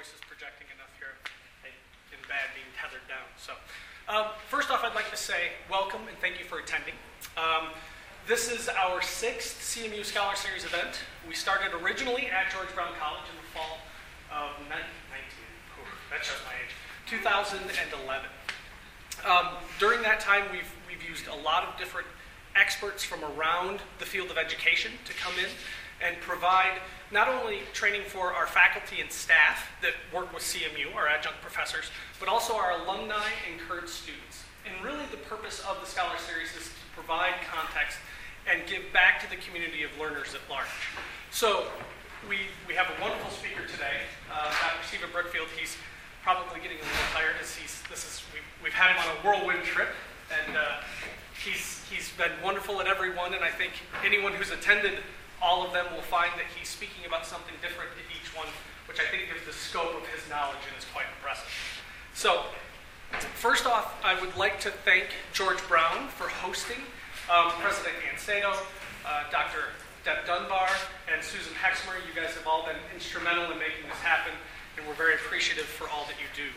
voice is projecting enough here. In bad being tethered down. So, first off, I'd like to say welcome and thank you for attending. This is our 6th CMU Scholar Series event. We started originally at George Brown College in the fall of 2011. During that time, we've used a lot of different experts from around the field of education to come in and provide not only training for our faculty and staff that work with CMU, our adjunct professors, but also our alumni and current students. And really the purpose of the Scholar Series is to provide context and give back to the community of learners at large. So we have a wonderful speaker today, Dr. Stephen Brookfield. He's probably getting a little tired as we've had him on a whirlwind trip, and he's been wonderful at every one, and I think anyone who's attended all of them will find that he's speaking about something different at each one, which I think gives the scope of his knowledge and is quite impressive. So, first off, I would like to thank George Brown for hosting, President Ann Sato, Dr. Deb Dunbar, and Susan Hexmer. You guys have all been instrumental in making this happen, and we're very appreciative for all that you do.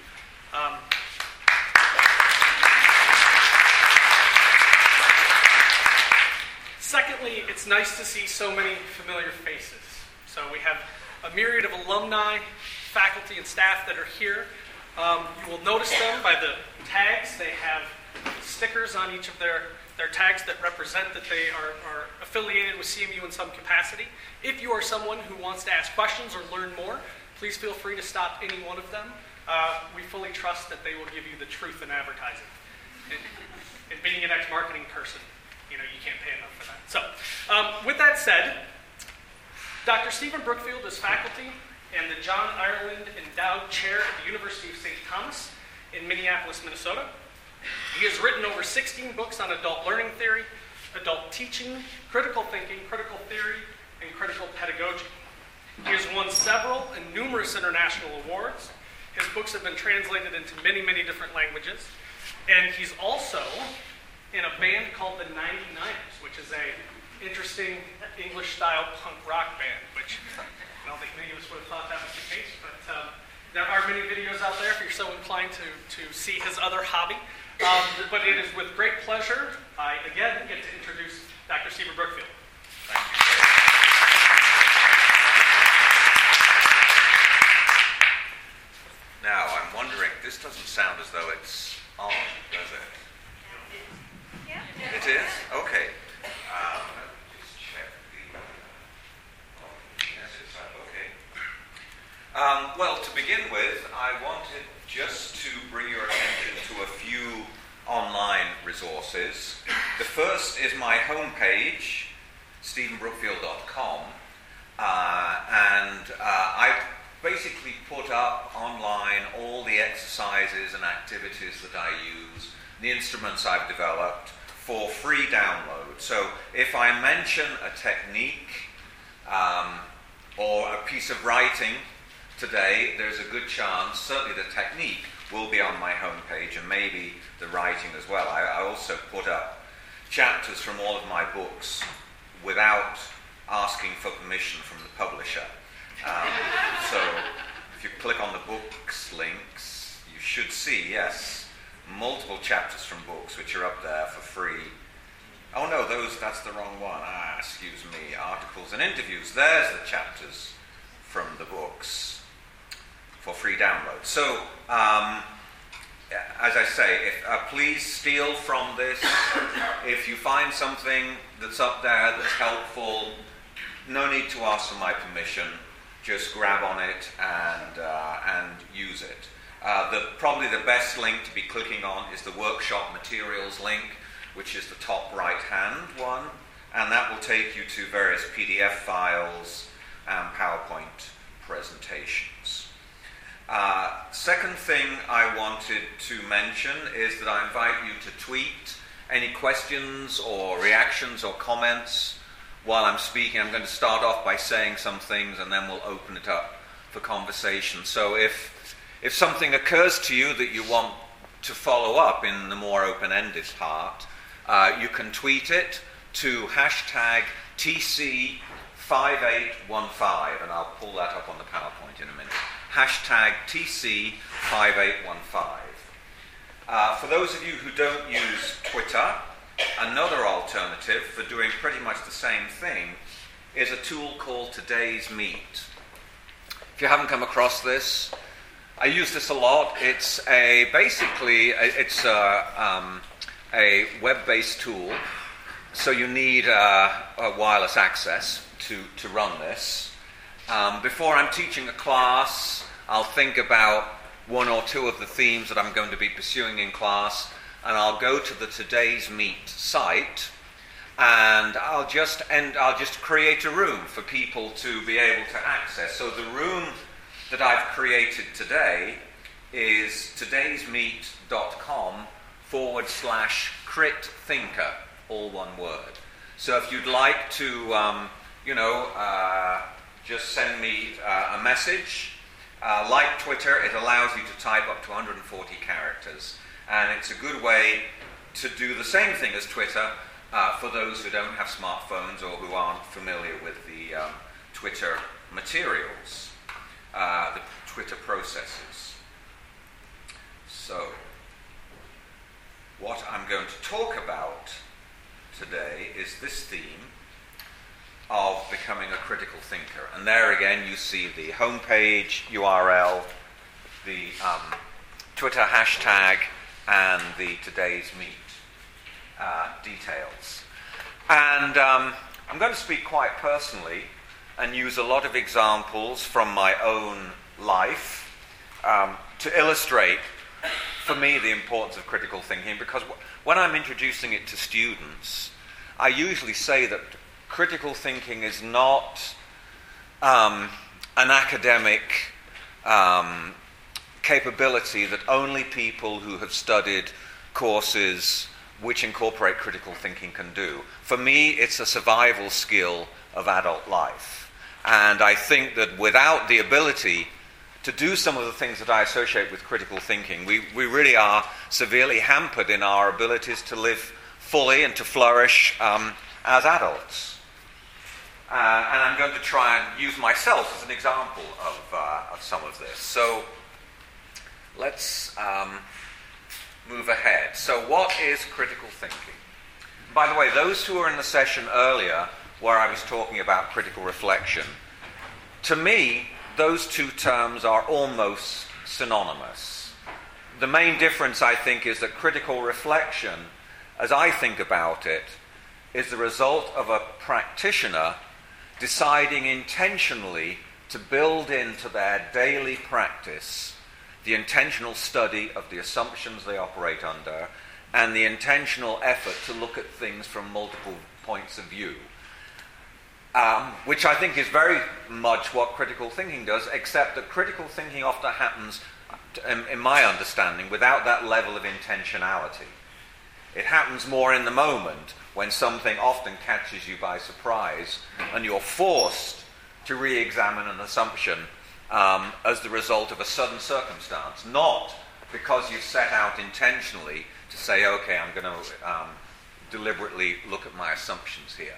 Secondly, it's nice to see so many familiar faces. So we have a myriad of alumni, faculty, and staff that are here. You will notice them by the tags. They have stickers on each of their tags that represent that they are affiliated with CMU in some capacity. If you are someone who wants to ask questions or learn more, please feel free to stop any one of them. We fully trust that they will give you the truth in advertising. And being an ex-marketing person, you can't pay enough for that. So, with that said, Dr. Stephen Brookfield is faculty and the John Ireland Endowed Chair at the University of St. Thomas in Minneapolis, Minnesota. He has written over 16 books on adult learning theory, adult teaching, critical thinking, critical theory, and critical pedagogy. He has won several and numerous international awards. His books have been translated into many, many different languages. And he's also in a band called the 99ers, which is a interesting English-style punk rock band, which I don't think many of us would have thought that was the case, but there are many videos out there if you're so inclined to see his other hobby. But it is with great pleasure I, again, get to introduce Dr. Stephen Brookfield. Thank you. Now, I'm wondering, this doesn't sound as though it's on, does it? Yeah. It is? Okay. Just check the... yes, it's up. Okay. Well, to begin with, I wanted just to bring your attention to a few online resources. The first is my homepage, stephenbrookfield.com, and I basically put up online all the exercises and activities that I use, the instruments I've developed, for free download. So if I mention a technique or a piece of writing today, there's a good chance, certainly the technique will be on my homepage, and maybe the writing as well. I also put up chapters from all of my books without asking for permission from the publisher. So if you click on the books links, you should see, yes, multiple chapters from books which are up there for free. Oh no, that's the wrong one. Excuse me. Articles and interviews. There's the chapters from the books for free download. So, as I say, please steal from this. If you find something that's up there that's helpful, no need to ask for my permission. Just grab on it and use it. Probably the best link to be clicking on is the workshop materials link, which is the top right-hand one, and that will take you to various PDF files and PowerPoint presentations. Second thing I wanted to mention is that I invite you to tweet any questions or reactions or comments while I'm speaking. I'm going to start off by saying some things, and then we'll open it up for conversation. So if something occurs to you that you want to follow up in the more open-ended part, you can tweet it to #TC5815, and I'll pull that up on the PowerPoint in a minute. hashtag TC5815. For those of you who don't use Twitter, another alternative for doing pretty much the same thing is a tool called Today's Meet. If you haven't come across this, I use this a lot. It's basically a web-based tool, so you need a wireless access to run this. Before I'm teaching a class, I'll think about one or two of the themes that I'm going to be pursuing in class, and I'll go to the Today's Meet site, and I'll just create a room for people to be able to access. So the room that I've created today is todaysmeet.com/critthinker, all one word. So if you'd like to, just send me a message. Like Twitter, it allows you to type up to 140 characters. And it's a good way to do the same thing as Twitter for those who don't have smartphones or who aren't familiar with the Twitter materials, the Twitter processes. So, what I'm going to talk about today is this theme of becoming a critical thinker. And there again you see the homepage URL, the Twitter hashtag, and the Today's Meet details. And I'm going to speak quite personally and use a lot of examples from my own life to illustrate, for me, the importance of critical thinking, because when I'm introducing it to students, I usually say that critical thinking is not an academic capability that only people who have studied courses which incorporate critical thinking can do. For me, it's a survival skill of adult life. And I think that without the ability to do some of the things that I associate with critical thinking, we really are severely hampered in our abilities to live fully and to flourish as adults. And I'm going to try and use myself as an example of some of this. So let's move ahead. So what is critical thinking? By the way, those who were in the session earlier where I was talking about critical reflection, to me, those two terms are almost synonymous. The main difference, I think, is that critical reflection, as I think about it, is the result of a practitioner deciding intentionally to build into their daily practice the intentional study of the assumptions they operate under and the intentional effort to look at things from multiple points of view, which I think is very much what critical thinking does, except that critical thinking often happens, in my understanding, without that level of intentionality. It happens more in the moment, when something often catches you by surprise and you're forced to re-examine an assumption as the result of a sudden circumstance, not because you've set out intentionally to say, okay, I'm going to deliberately look at my assumptions here.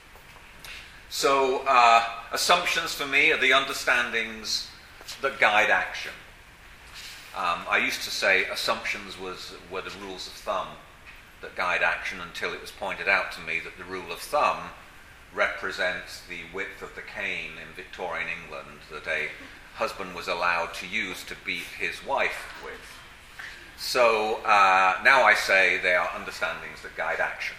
So assumptions for me are the understandings that guide action. I used to say assumptions were the rules of thumb that guide action, until it was pointed out to me that the rule of thumb represents the width of the cane in Victorian England that a husband was allowed to use to beat his wife with. So now I say they are understandings that guide action.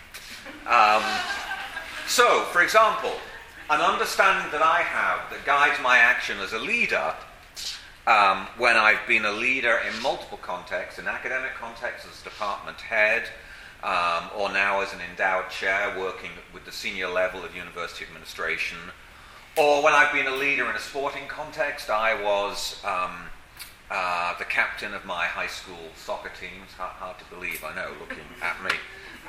So, for example, an understanding that I have that guides my action as a leader, when I've been a leader in multiple contexts, in academic contexts as department head, or now as an endowed chair working with the senior level of university administration, or when I've been a leader in a sporting context. I was the captain of my high school soccer team. It's hard to believe, I know, looking at me.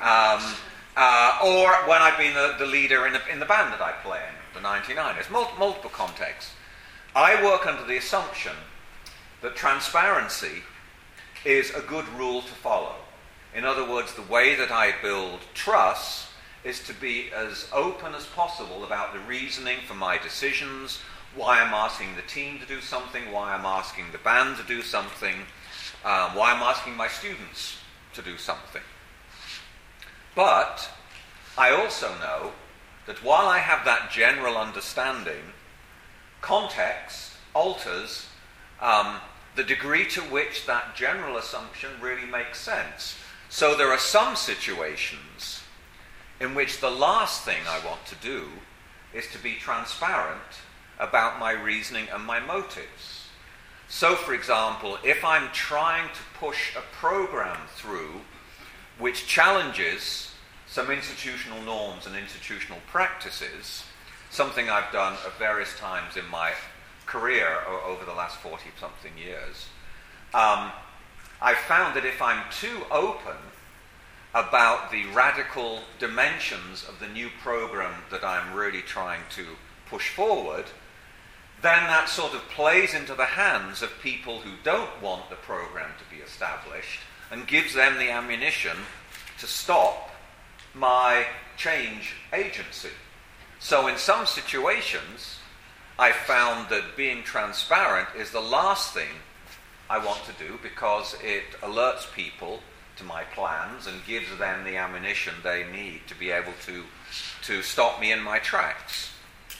Or when I've been the leader in the band that I play in, the 99ers, multiple contexts. I work under the assumption that transparency is a good rule to follow. In other words, the way that I build trust is to be as open as possible about the reasoning for my decisions, why I'm asking the team to do something, why I'm asking the band to do something, why I'm asking my students to do something. But I also know that while I have that general understanding, context alters the degree to which that general assumption really makes sense. So there are some situations in which the last thing I want to do is to be transparent about my reasoning and my motives. So, for example, if I'm trying to push a program through which challenges some institutional norms and institutional practices, something I've done at various times in my career over the last 40-something years, I've found that if I'm too open about the radical dimensions of the new program that I'm really trying to push forward, then that sort of plays into the hands of people who don't want the program to be established and gives them the ammunition to stop my change agency. So in some situations, I found that being transparent is the last thing I want to do because it alerts people to my plans and gives them the ammunition they need to be able to stop me in my tracks.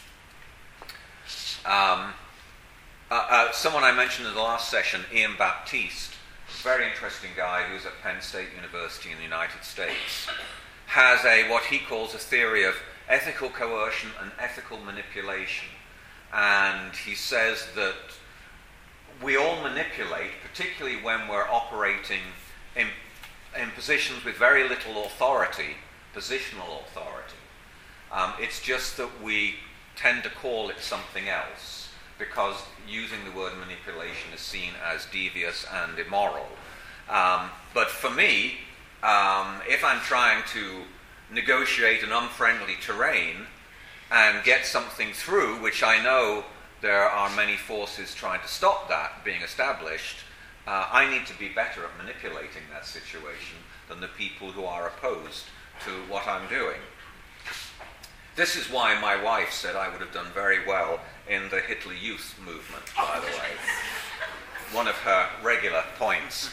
Someone I mentioned in the last session, Ian Baptiste, a very interesting guy who's at Penn State University in the United States, has what he calls a theory of ethical coercion and ethical manipulation. And he says that we all manipulate, particularly when we're operating in positions with very little authority, positional authority. It's just that we tend to call it something else because using the word manipulation is seen as devious and immoral. But for me, if I'm trying to negotiate an unfriendly terrain and get something through, which I know there are many forces trying to stop that being established, I need to be better at manipulating that situation than the people who are opposed to what I'm doing. This is why my wife said I would have done very well in the Hitler Youth movement, by the way. One of her regular points.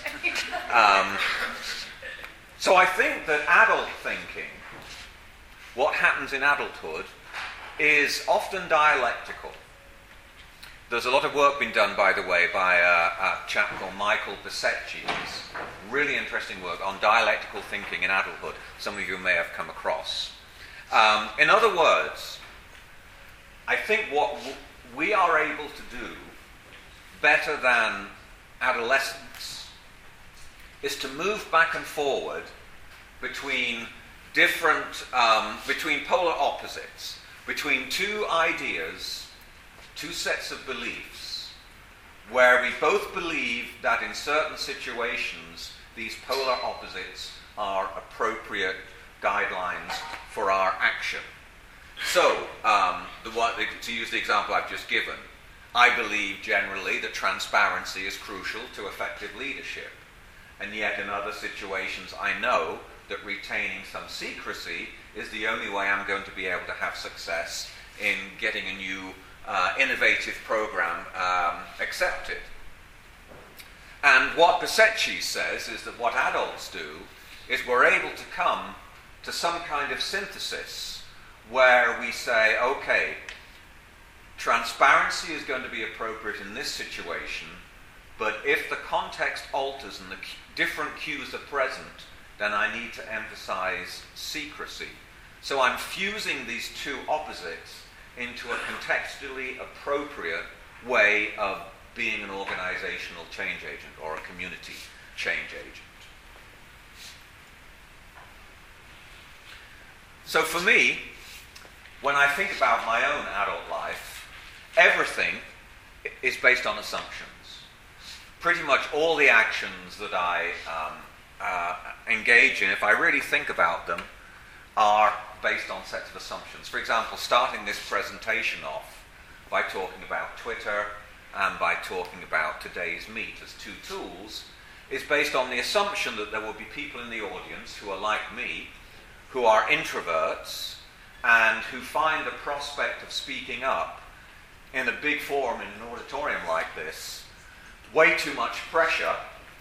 So I think that adult thinking, what happens in adulthood, is often dialectical. There's a lot of work being done, by the way, by a chap called Michael Pisecki. Really interesting work on dialectical thinking in adulthood. Some of you may have come across. In other words, I think what we are able to do better than adolescents is to move back and forward between between polar opposites, between two ideas, two sets of beliefs, where we both believe that in certain situations these polar opposites are appropriate guidelines for our action. So, to use the example I've just given, I believe generally that transparency is crucial to effective leadership. And yet in other situations I know that retaining some secrecy is the only way I'm going to be able to have success in getting a new innovative program accepted. And what Pisecki says is that what adults do is we're able to come to some kind of synthesis where we say, okay, transparency is going to be appropriate in this situation, but if the context alters and the different cues are present, then I need to emphasize secrecy. So I'm fusing these two opposites into a contextually appropriate way of being an organizational change agent or a community change agent. So for me, when I think about my own adult life, everything is based on assumptions. Pretty much all the actions that I engage in, if I really think about them, are based on sets of assumptions. For example, starting this presentation off by talking about Twitter and by talking about today's meet as two tools is based on the assumption that there will be people in the audience who are like me, who are introverts, and who find the prospect of speaking up in a big forum in an auditorium like this, way too much pressure,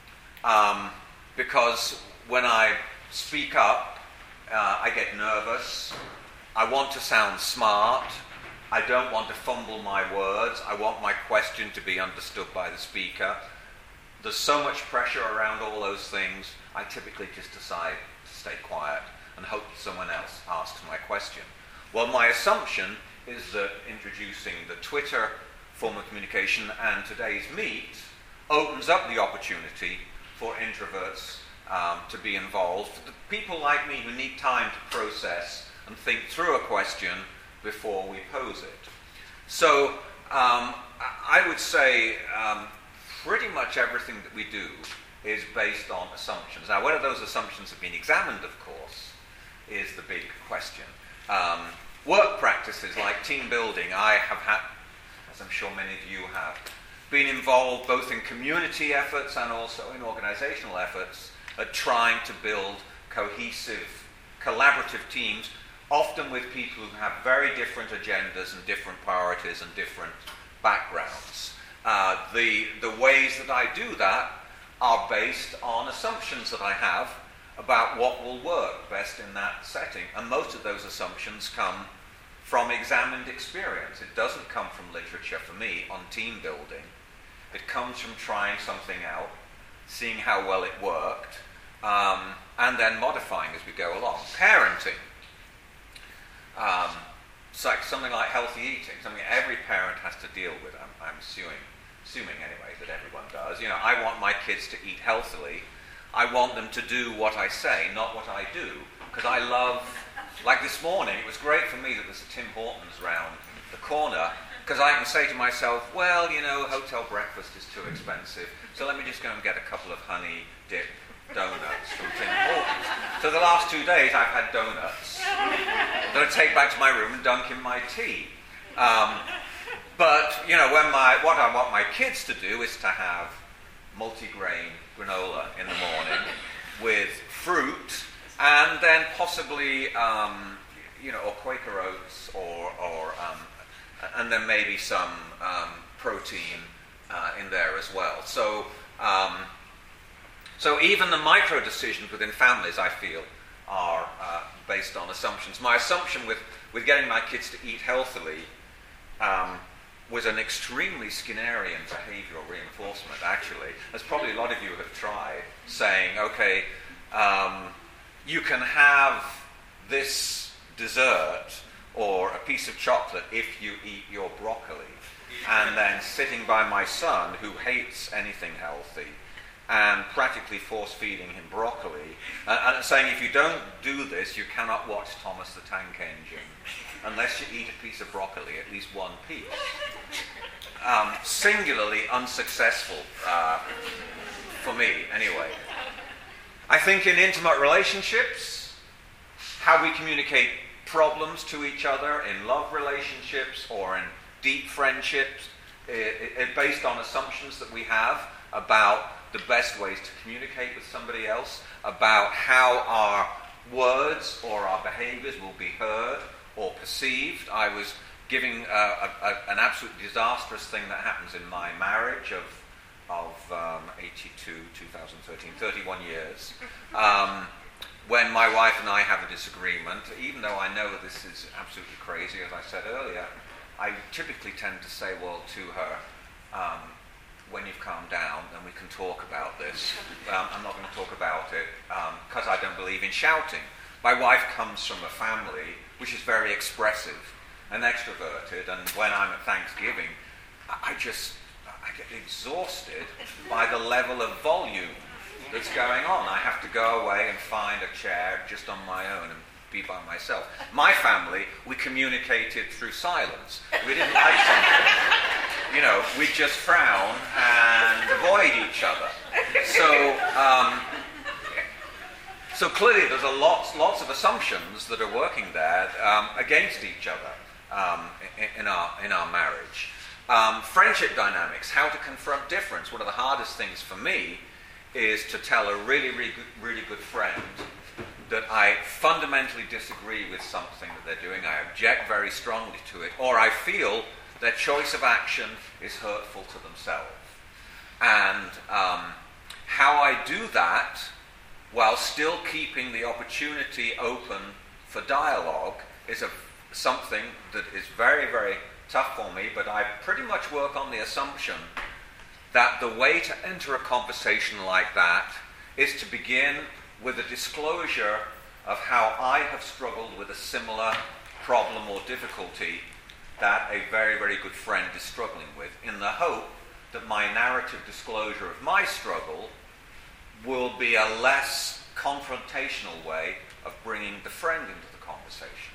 because when I speak up, I get nervous. I want to sound smart. I don't want to fumble my words. I want my question to be understood by the speaker. There's so much pressure around all those things, I typically just decide to stay quiet and hope that someone else asks my question. Well, my assumption is that introducing the Twitter form of communication and today's meet opens up the opportunity for introverts to be involved, for the people like me who need time to process and think through a question before we pose it. So I would say pretty much everything that we do is based on assumptions. Now, whether those assumptions have been examined, of course, is the big question. Work practices like team building, I have had, as I'm sure many of you have, been involved both in community efforts and also in organizational efforts at trying to build cohesive, collaborative teams, often with people who have very different agendas and different priorities and different backgrounds. The ways that I do that are based on assumptions that I have about what will work best in that setting. And most of those assumptions come from examined experience. It doesn't come from literature for me on team building. It comes from trying something out, seeing how well it worked, and then modifying as we go along. Parenting. It's like something like healthy eating, something every parent has to deal with. I'm assuming anyway that everyone does. You know, I want my kids to eat healthily. I want them to do what I say, not what I do, because I love, like this morning, it was great for me that there's a Tim Hortons round the corner, because I can say to myself, well, you know, hotel breakfast is too expensive, so let me just go and get a couple of honey dip donuts from Tim Hortons. So the last 2 days I've had donuts that I take back to my room and dunk in my tea. But, you know, what I want my kids to do is to have multigrain granola in the morning with fruit, and then possibly, you know, or Quaker Oats, and then maybe some protein in there as well. So even the micro decisions within families, I feel, are based on assumptions. My assumption with getting my kids to eat healthily was an extremely Skinnerian behavioral reinforcement, actually. As probably a lot of you have tried, saying, okay, you can have this dessert or a piece of chocolate if you eat your broccoli. And then sitting by my son, who hates anything healthy, and practically force-feeding him broccoli, and saying, if you don't do this, you cannot watch Thomas the Tank Engine unless you eat a piece of broccoli, at least one piece. Singularly unsuccessful for me, anyway. I think in intimate relationships, how we communicate problems to each other, in love relationships or in deep friendships, based on assumptions that we have about the best ways to communicate with somebody else, about how our words or our behaviors will be heard or perceived. I was giving an absolutely disastrous thing that happens in my marriage of 82, 2013, 31 years, when my wife and I have a disagreement. Even though I know this is absolutely crazy, as I said earlier, I typically tend to say, well, to her, when you've calmed down, then we can talk about this. I'm not going to talk about it because I don't believe in shouting. My wife comes from a family which is very expressive and extroverted, and when I'm at Thanksgiving, I get exhausted by the level of volume that's going on. I have to go away and find a chair just on my own and be by myself. My family, we communicated through silence. We didn't like something, you know, we'd just frown and avoid each other. So clearly there's lots of assumptions that are working there against each other in our marriage. Friendship dynamics, how to confront difference. One of the hardest things for me is to tell a really good friend that I fundamentally disagree with something that they're doing, I object very strongly to it, or I feel their choice of action is hurtful to themselves. And how I do that while still keeping the opportunity open for dialogue is something that is very, very tough for me, but I pretty much work on the assumption that the way to enter a conversation like that is to begin with a disclosure of how I have struggled with a similar problem or difficulty that a very, very good friend is struggling with, in the hope that my narrative disclosure of my struggle will be a less confrontational way of bringing the friend into the conversation.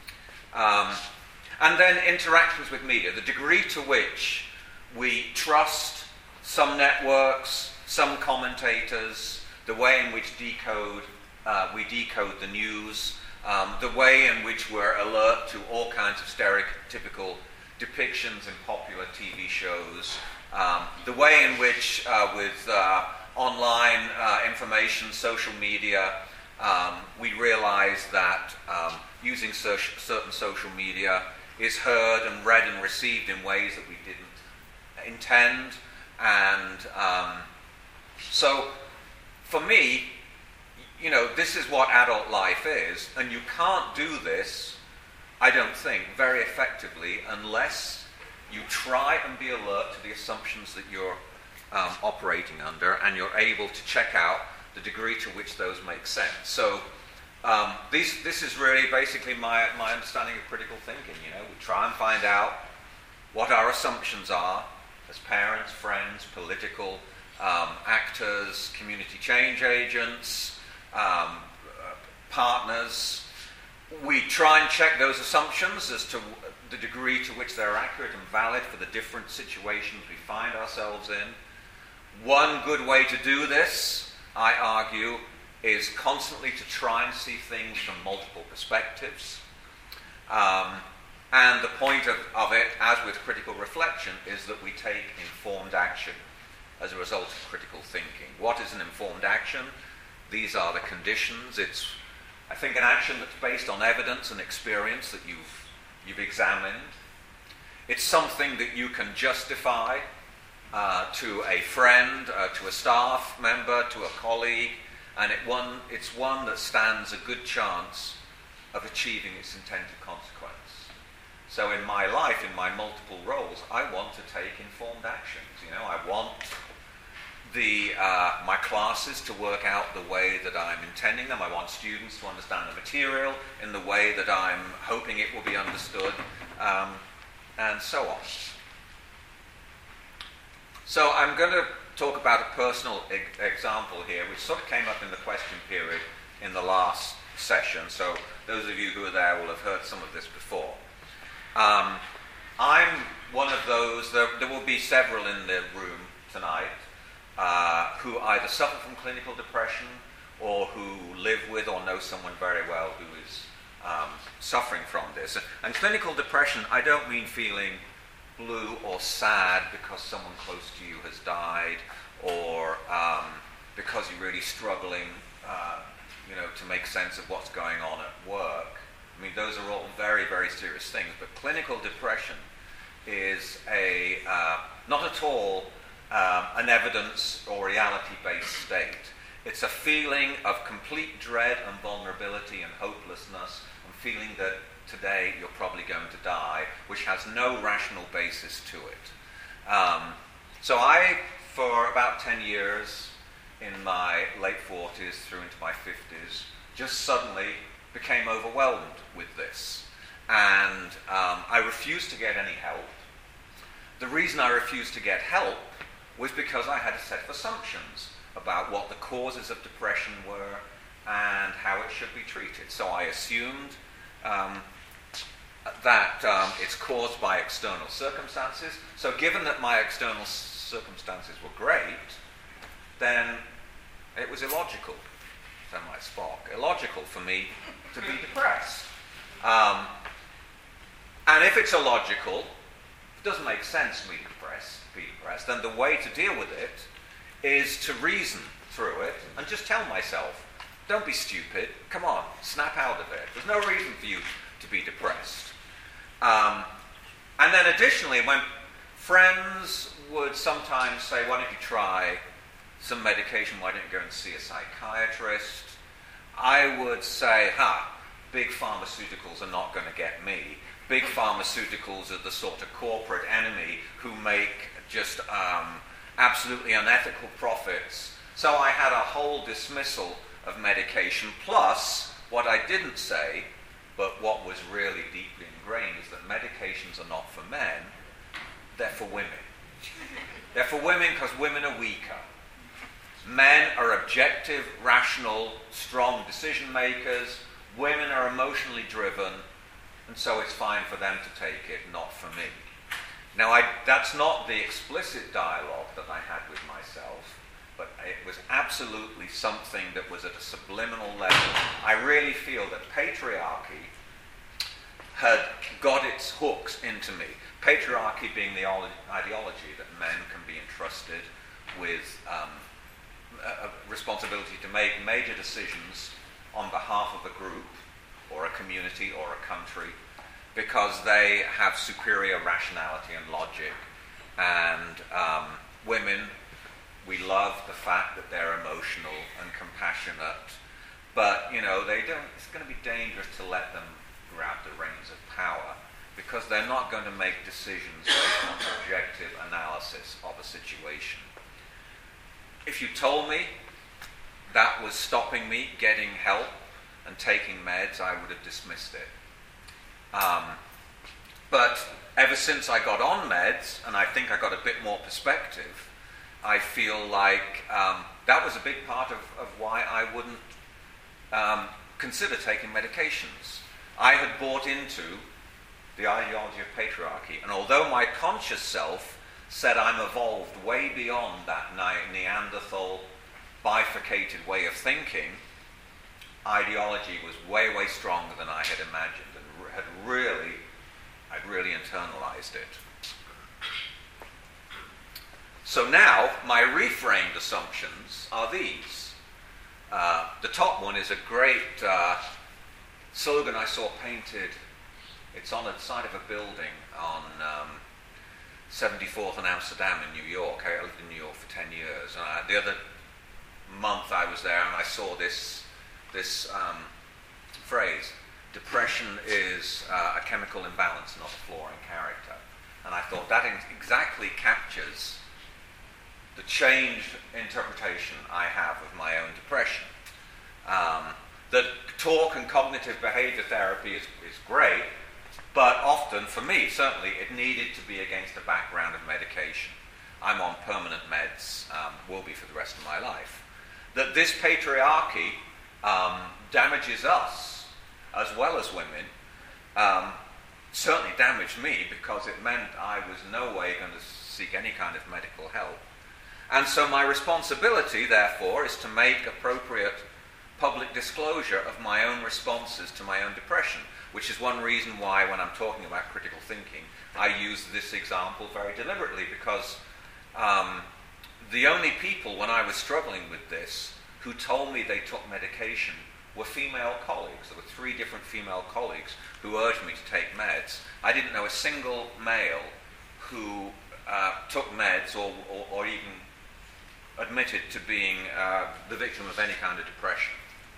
And then interactions with media, the degree to which we trust some networks, some commentators, the way in which we decode the news, the way in which we're alert to all kinds of stereotypical depictions in popular TV shows, the way in which with online information, social media, we realize that using certain social media is heard and read and received in ways that we didn't intend. And so for me, this is what adult life is, and you can't do this, I don't think, very effectively unless you try and be alert to the assumptions that you're operating under, and you're able to check out the degree to which those make sense. So this is really basically my understanding of critical thinking. We try and find out what our assumptions are as parents, friends, political actors, community change agents, partners. We try and check those assumptions as to the degree to which they're accurate and valid for the different situations we find ourselves in. One good way to do this, I argue, is constantly to try and see things from multiple perspectives. And the point of it, as with critical reflection, is that we take informed action as a result of critical thinking. What is an informed action? These are the conditions. It's, I think, an action that's based on evidence and experience that you've examined. It's something that you can justify to a friend, to a staff member, to a colleague, and it's one that stands a good chance of achieving its intended consequence. So in my life, in my multiple roles, I want to take informed actions. I want my classes to work out the way that I'm intending them. I want students to understand the material in the way that I'm hoping it will be understood, and so on. So I'm going to talk about a personal example here, which sort of came up in the question period in the last session. So those of you who are there will have heard some of this before. I'm one of those, there will be several in the room tonight, who either suffer from clinical depression or who live with or know someone very well who is suffering from this. And clinical depression, I don't mean feeling blue or sad because someone close to you has died, or because you're really struggling to make sense of what's going on at work. I mean, those are all very, very serious things, but clinical depression is not at all an evidence or reality-based state. It's a feeling of complete dread and vulnerability and hopelessness, and feeling that today you're probably going to die, which has no rational basis to it. So I, for about 10 years, in my late 40s through into my 50s, just suddenly became overwhelmed with this. And I refused to get any help. The reason I refused to get help was because I had a set of assumptions about what the causes of depression were and how it should be treated. So I assumed that it's caused by external circumstances. So given that my external circumstances were great, then it was illogical, so my Spock, illogical for me to be depressed. And if it's illogical, it doesn't make sense to be depressed, then the way to deal with it is to reason through it and just tell myself, don't be stupid, come on, snap out of it. There's no reason for you to be depressed. And then additionally, when friends would sometimes say, why don't you try some medication, why don't you go and see a psychiatrist? I would say, big pharmaceuticals are not going to get me. Big pharmaceuticals are the sort of corporate enemy who make just absolutely unethical profits. So I had a whole dismissal of medication, plus what I didn't say, but what was really deeply ingrained, is that medications are not for men, they're for women. They're for women because women are weaker. Men are objective, rational, strong decision makers. Women are emotionally driven, and so it's fine for them to take it, not for me. Now, that's not the explicit dialogue that I had with myself, but it was absolutely something that was at a subliminal level. I really feel that patriarchy had got its hooks into me. Patriarchy being the ideology that men can be entrusted with a responsibility to make major decisions on behalf of a group or a community or a country because they have superior rationality and logic. And women, we love the fact that they're emotional and compassionate, but it's going to be dangerous to let them grab the reins of power because they're not going to make decisions based on objective analysis of a situation. If you told me that was stopping me getting help and taking meds, I would have dismissed it. But ever since I got on meds, and I think I got a bit more perspective, I feel like that was a big part of why I wouldn't consider taking medications. I had bought into the ideology of patriarchy, and although my conscious self said I'm evolved way beyond that Neanderthal bifurcated way of thinking, ideology was way, way stronger than I had imagined, and I'd really internalized it. So now, my reframed assumptions are these. The top one is a great slogan I saw painted. It's on the side of a building on 74th and Amsterdam in New York. I lived in New York for 10 years. And the other month I was there and I saw this phrase, depression is a chemical imbalance, not a flaw in character. And I thought that exactly captures the changed interpretation I have of my own depression. That talk and cognitive behavior therapy is great, but often, for me, certainly, it needed to be against a background of medication. I'm on permanent meds, will be for the rest of my life. That this patriarchy damages us, as well as women, certainly damaged me because it meant I was no way going to seek any kind of medical help. And so my responsibility, therefore, is to make appropriate public disclosure of my own responses to my own depression, which is one reason why when I'm talking about critical thinking, I use this example very deliberately, because the only people when I was struggling with this who told me they took medication were female colleagues. There were 3 different female colleagues who urged me to take meds. I didn't know a single male who took meds or even admitted to being the victim of any kind of depression.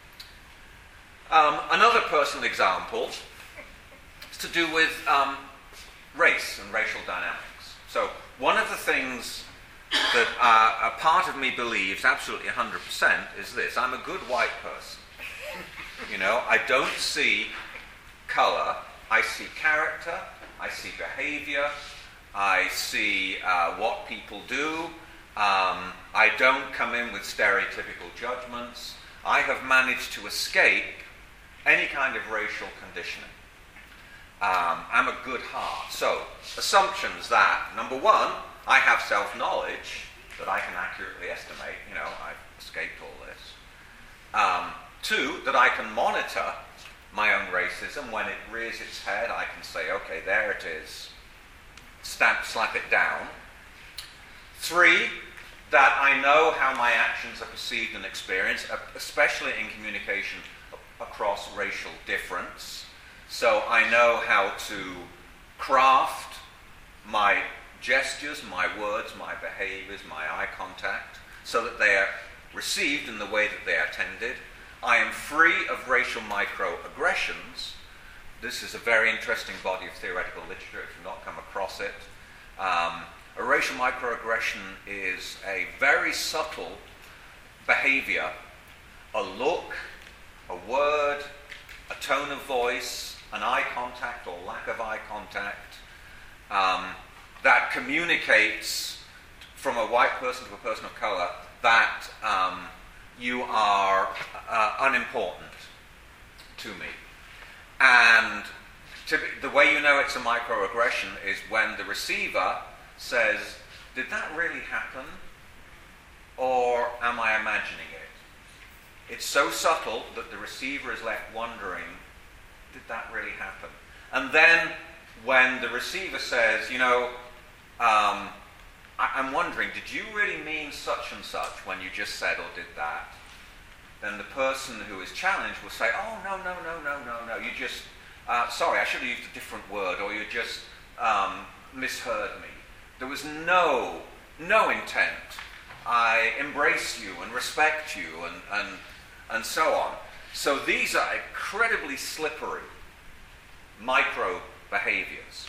Another personal example is to do with race and racial dynamics. So one of the things that a part of me believes absolutely 100% is this: I'm a good white person. I don't see color, I see character, I see behavior, I see what people do. I don't come in with stereotypical judgments. I have managed to escape any kind of racial conditioning. I'm a good heart. So, assumptions that, number 1, I have self-knowledge that I can accurately estimate. I've escaped all this. 2, that I can monitor my own racism. When it rears its head, I can say, okay, there it is. Slap it down. 3, that I know how my actions are perceived and experienced, especially in communication across racial difference. So I know how to craft my gestures, my words, my behaviors, my eye contact, so that they are received in the way that they are intended. I am free of racial microaggressions. This is a very interesting body of theoretical literature if you've not come across it. A racial microaggression is a very subtle behavior, a look, a word, a tone of voice, an eye contact or lack of eye contact, that communicates from a white person to a person of color that you are unimportant to me. And the way you know it's a microaggression is when the receiver says, did that really happen? Or am I imagining it? It's so subtle that the receiver is left wondering, did that really happen? And then when the receiver says, I'm wondering, did you really mean such and such when you just said or did that? Then the person who is challenged will say, oh, no, you just, sorry, I should have used a different word, or you just misheard me. There was no intent. I embrace you and respect you and so on. So these are incredibly slippery micro behaviors.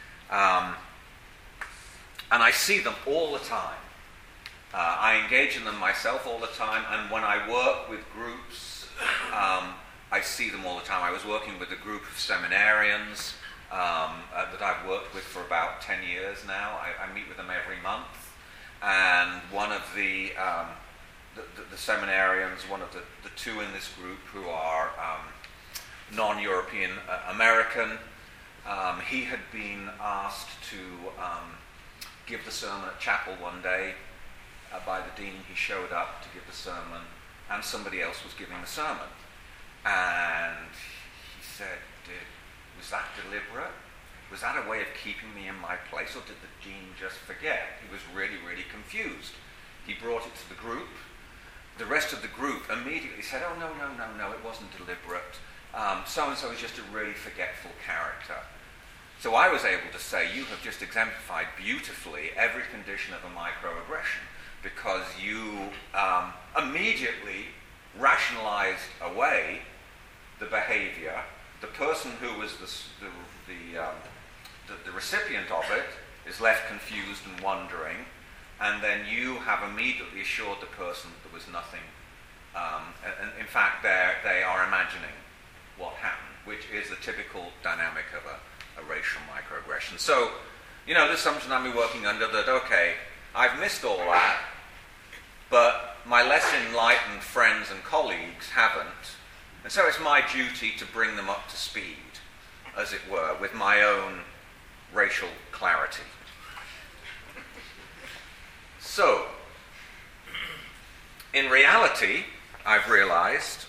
And I see them all the time. I engage in them myself all the time, and when I work with groups, I see them all the time. I was working with a group of seminarians that I've worked with for about 10 years now. I meet with them every month, and one of the seminarians, one of the two in this group who are non-European American, he had been asked to give the sermon at chapel one day by the dean. He showed up to give the sermon, and somebody else was giving the sermon. And he said, was that deliberate? Was that a way of keeping me in my place, or did the dean just forget? He was really, really confused. He brought it to the group. The rest of the group immediately said, oh, no, it wasn't deliberate. So-and-so is just a really forgetful character. So I was able to say, you have just exemplified beautifully every condition of a microaggression, because you immediately rationalized away the behavior. The person who was the recipient of it is left confused and wondering, and then you have immediately assured the person that there was nothing. And in fact, they are imagining what happened, which is the typical dynamic of a racial microaggression. So, the assumption I'm working under that, okay, I've missed all that, but my less enlightened friends and colleagues haven't, and so it's my duty to bring them up to speed, as it were, with my own racial clarity. So, in reality, I've realized,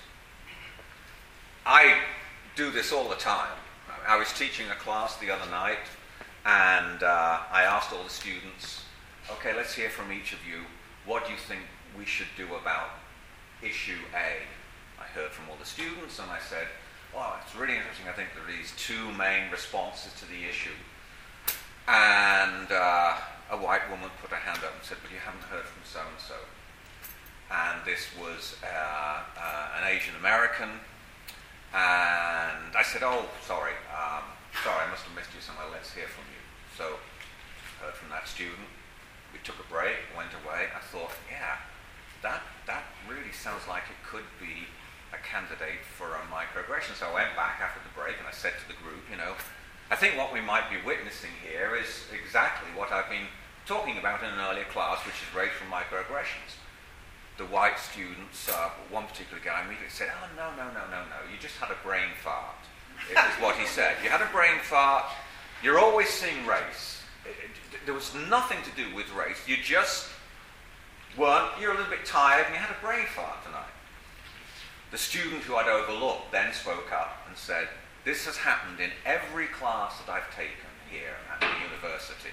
I do this all the time. I was teaching a class the other night, and I asked all the students, okay, let's hear from each of you. What do you think we should do about issue A? I heard from all the students, and I said, oh, it's really interesting. I think there are these two main responses to the issue. And a white woman put her hand up and said, but you haven't heard from so-and-so. And this was an Asian American. And I said, oh, sorry, I must have missed you somewhere, let's hear from you. So, heard from that student. We took a break, went away. I thought, yeah, that really sounds like it could be a candidate for a microaggression. So I went back after the break and I said to the group, I think what we might be witnessing here is exactly what I've been talking about in an earlier class, which is racial microaggressions. The white students, one particular guy immediately said, oh, no, you just had a brain fart, is what he said. You had a brain fart, you're always seeing race. There was nothing to do with race, you just you're a little bit tired and you had a brain fart tonight. The student who I'd overlooked then spoke up and said, this has happened in every class that I've taken here at the university.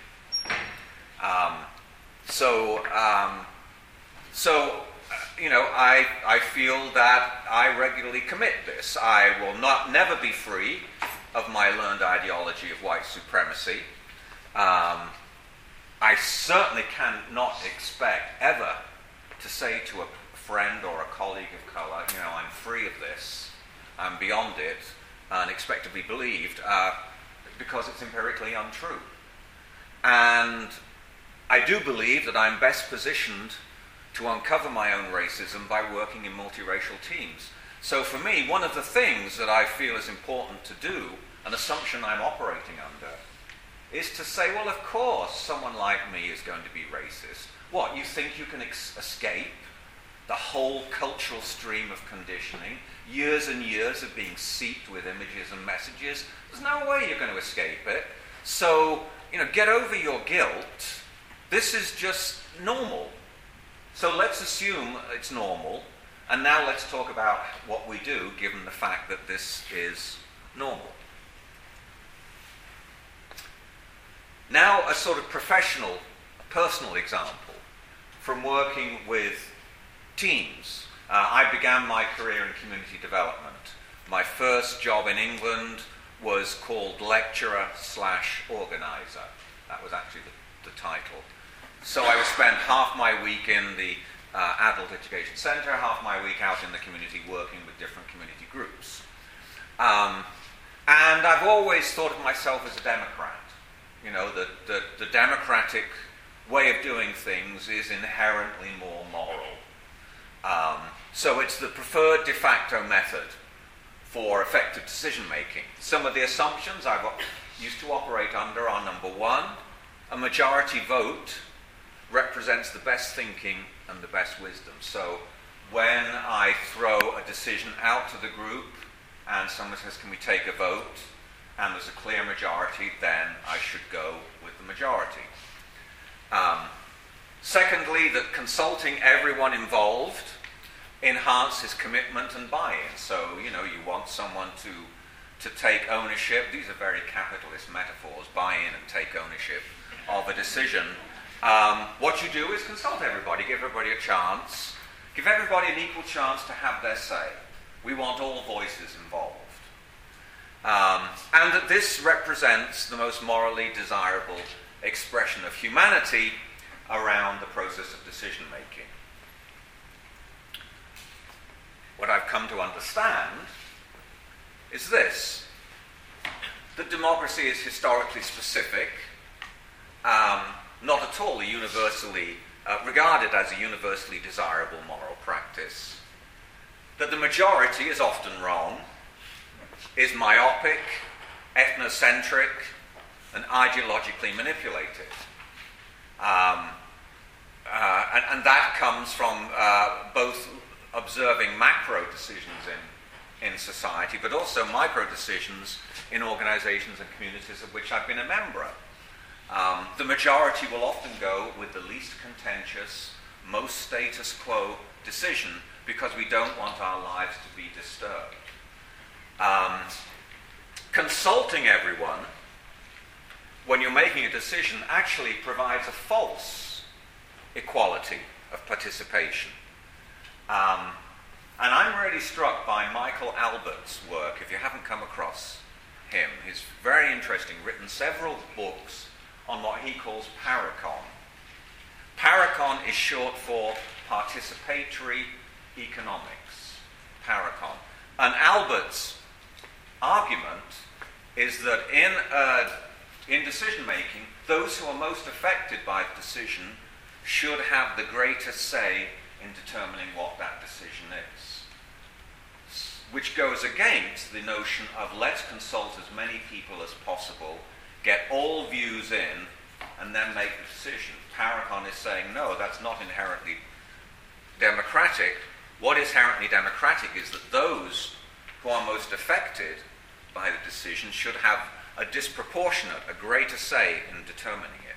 I feel that I regularly commit this. I will never be free of my learned ideology of white supremacy. I certainly cannot expect ever to say to a friend or a colleague of colour, I'm free of this, I'm beyond it, and expect to be believed, because it's empirically untrue. And I do believe that I'm best positioned to uncover my own racism by working in multiracial teams. So for me, one of the things that I feel is important to do, an assumption I'm operating under, is to say, well, of course, someone like me is going to be racist. What, you think you can escape the whole cultural stream of conditioning, years and years of being seeped with images and messages? There's no way you're going to escape it. So, get over your guilt. This is just normal. So let's assume it's normal, and now let's talk about what we do, given the fact that this is normal. Now, a sort of professional, personal example from working with teams. I began my career in community development. My first job in England was called lecturer/organizer. That was actually the title. So I would spend half my week in the adult education centre, half my week out in the community working with different community groups. And I've always thought of myself as a Democrat. The democratic way of doing things is inherently more moral. So it's the preferred de facto method for effective decision making. Some of the assumptions I've used to operate under are: number one, a majority vote represents the best thinking and the best wisdom. So when I throw a decision out to the group and someone says, can we take a vote? And there's a clear majority, then I should go with the majority. Secondly, that consulting everyone involved enhances commitment and buy-in. So, you want someone to take ownership. These are very capitalist metaphors: buy in and take ownership of a decision. What you do is consult everybody, give everybody a chance, give everybody an equal chance to have their say. We want all voices involved. And that this represents the most morally desirable expression of humanity around the process of decision making. What I've come to understand is this: that democracy is historically specific, not at all universally regarded as a universally desirable moral practice, that the majority is often wrong, is myopic, ethnocentric, and ideologically manipulated. And that comes from both observing macro decisions in society, but also micro decisions in organizations and communities of which I've been a member. The majority will often go with the least contentious, most status quo decision because we don't want our lives to be disturbed. Consulting everyone when you're making a decision actually provides a false equality of participation. And I'm really struck by Michael Albert's work. If you haven't come across him, he's very interesting, written several books on what he calls Paracon. Paracon is short for participatory economics. Paracon. And Albert's argument is that in decision making, those who are most affected by the decision should have the greatest say in determining what that decision is, which goes against the notion of let's consult as many people as possible, get all views in, and then make a decision. Paracon is saying, no, that's not inherently democratic. What is inherently democratic is that those who are most affected by the decision should have a disproportionate, a greater say in determining it.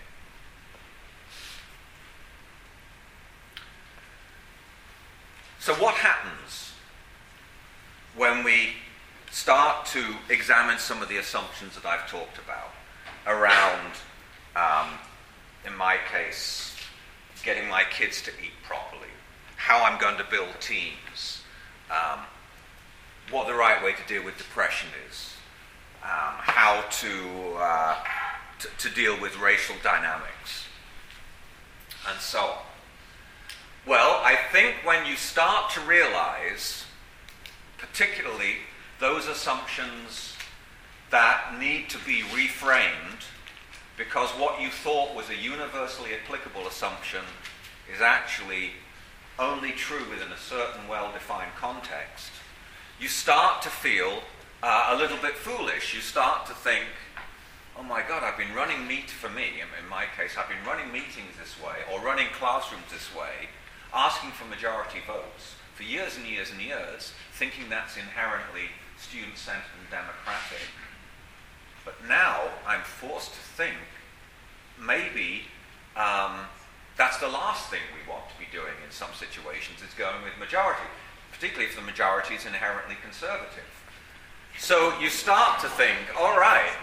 So what happens when we start to examine some of the assumptions that I've talked about around, in my case, getting my kids to eat properly, how I'm going to build teams, what the right way to deal with depression is, how to deal with racial dynamics, and so on. Well, I think when you start to realize, particularly those assumptions that need to be reframed, because what you thought was a universally applicable assumption is actually only true within a certain well-defined context, you start to feel a little bit foolish. You start to think, oh my God, I've been running in my case, I've been running meetings this way, or running classrooms this way, asking for majority votes for years and years and years, thinking that's inherently student-centered and democratic. But now I'm forced to think maybe that's the last thing we want to be doing in some situations, is going with majority, particularly if the majority is inherently conservative. So you start to think, all right,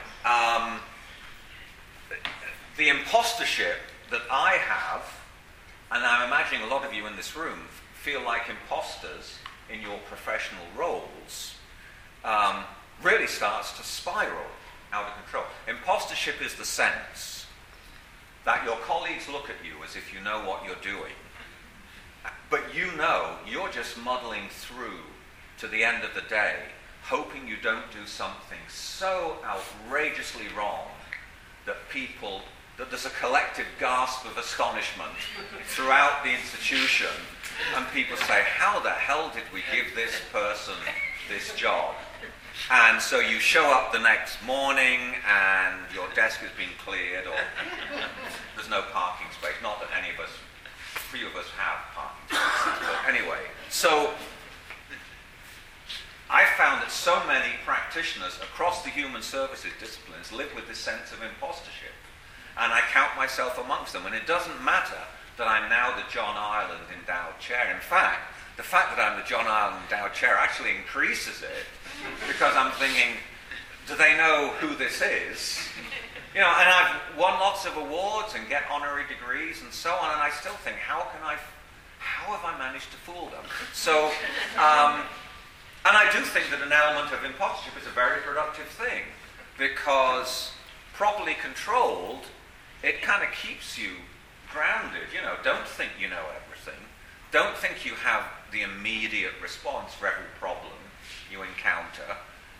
the impostership that I have, and I'm imagining a lot of you in this room feel like imposters in your professional roles, really starts to spiral out of control. Impostership is the sense that your colleagues look at you as if you know what you're doing, but you know you're just muddling through to the end of the day, hoping you don't do something so outrageously wrong that there's a collective gasp of astonishment throughout the institution, and people say, how the hell did we give this person this job? And so you show up the next morning and your desk has been cleared, or there's no parking space. Not that few of us have parking spaces, but anyway. So I found that so many practitioners across the human services disciplines live with this sense of impostership. And I count myself amongst them. And it doesn't matter that I'm now the John Ireland Endowed Chair. In fact, the fact that I'm the John Ireland Endowed Chair actually increases it, because I'm thinking, do they know who this is? And I've won lots of awards and get honorary degrees and so on, and I still think, how have I managed to fool them? So, and I do think that an element of impostership is a very productive thing, because properly controlled, it kind of keeps you grounded. Don't think you know everything. Don't think you have the immediate response for every problem you encounter.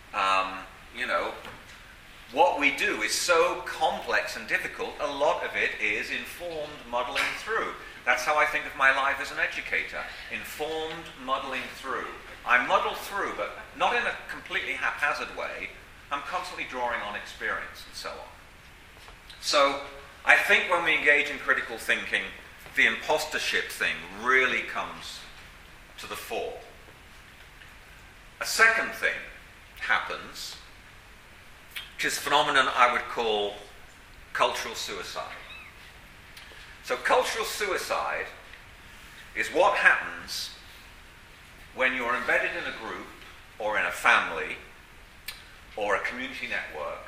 What we do is so complex and difficult, a lot of it is informed muddling through. That's how I think of my life as an educator. Informed muddling through. I muddle through, but not in a completely haphazard way. I'm constantly drawing on experience and so on. So I think when we engage in critical thinking, the impostership thing really comes to the fore. A second thing happens, which is a phenomenon I would call cultural suicide. So cultural suicide is what happens when you're embedded in a group or in a family or a community network,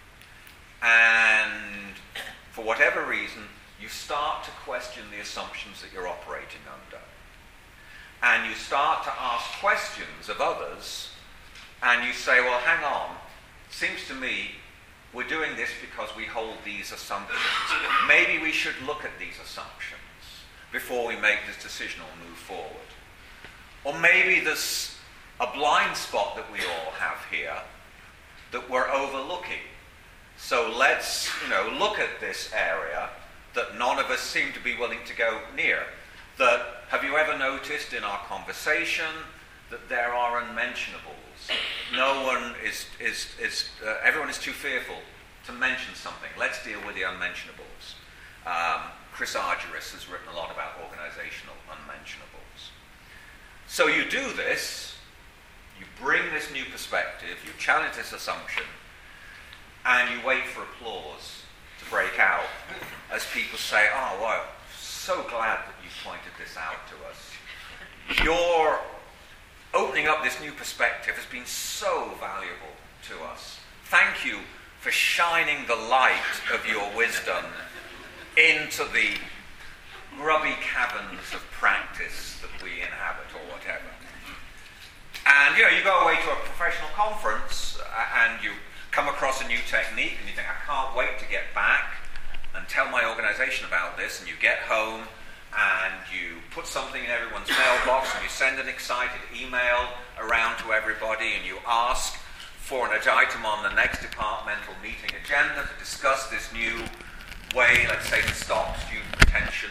and for whatever reason, you start to question the assumptions that you're operating under. And you start to ask questions of others, and you say, well, hang on, seems to me we're doing this because we hold these assumptions. Maybe we should look at these assumptions before we make this decision or move forward. Or maybe there's a blind spot that we all have here that we're overlooking. So let's, look at this area that none of us seem to be willing to go near. Have you ever noticed in our conversation that there are unmentionables? No one everyone is too fearful to mention something. Let's deal with the unmentionables. Chris Argyris has written a lot about organizational unmentionables. So you do this, you bring this new perspective, you challenge this assumption, and you wait for applause to break out as people say, oh, wow, so glad that you pointed this out to us. Your opening up this new perspective has been so valuable to us. Thank you for shining the light of your wisdom into the grubby caverns of practice that we inhabit, or whatever. And you go away to a professional conference and you come across a new technique and you think, I can't wait to get back and tell my organization about this, and you get home and you put something in everyone's mailbox and you send an excited email around to everybody and you ask for an item on the next departmental meeting agenda to discuss this new way, let's say, to stop student attrition,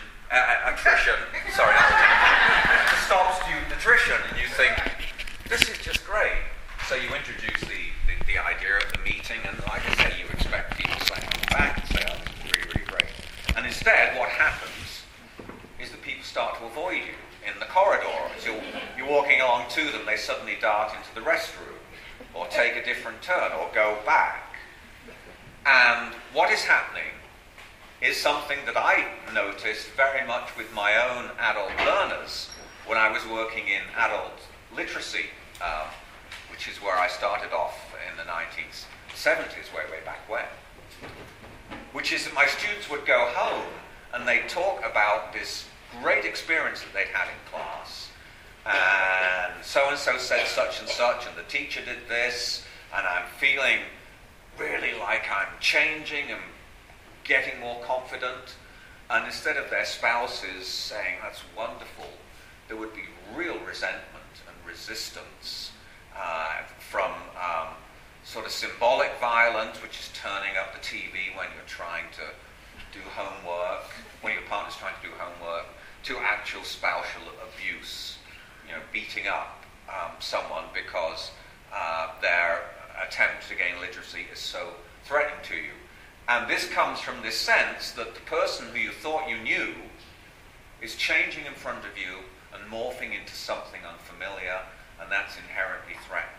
to stop student attrition, and you think, this is just great. So you introduce the idea of the meeting, and like I say, you expect people to say on the back and say, oh, this is really, really great. And instead, what happens is that people start to avoid you in the corridor. As you're walking along to them, they suddenly dart into the restroom, or take a different turn, or go back. And what is happening is something that I noticed very much with my own adult learners when I was working in adult literacy, which is where I started off in the 1970s, way back when. Which is that my students would go home and they'd talk about this great experience that they'd had in class. And so-and-so said such and such, and the teacher did this, and I'm feeling really like I'm changing and getting more confident. And instead of their spouses saying, that's wonderful, there would be real resentment and resistance from sort of symbolic violence, which is turning up the TV when you're trying to do homework, when your partner's trying to do homework, to actual spousal abuse, beating up someone because their attempt to gain literacy is so threatening to you. And this comes from this sense that the person who you thought you knew is changing in front of you and morphing into something unfamiliar, and that's inherently threatening.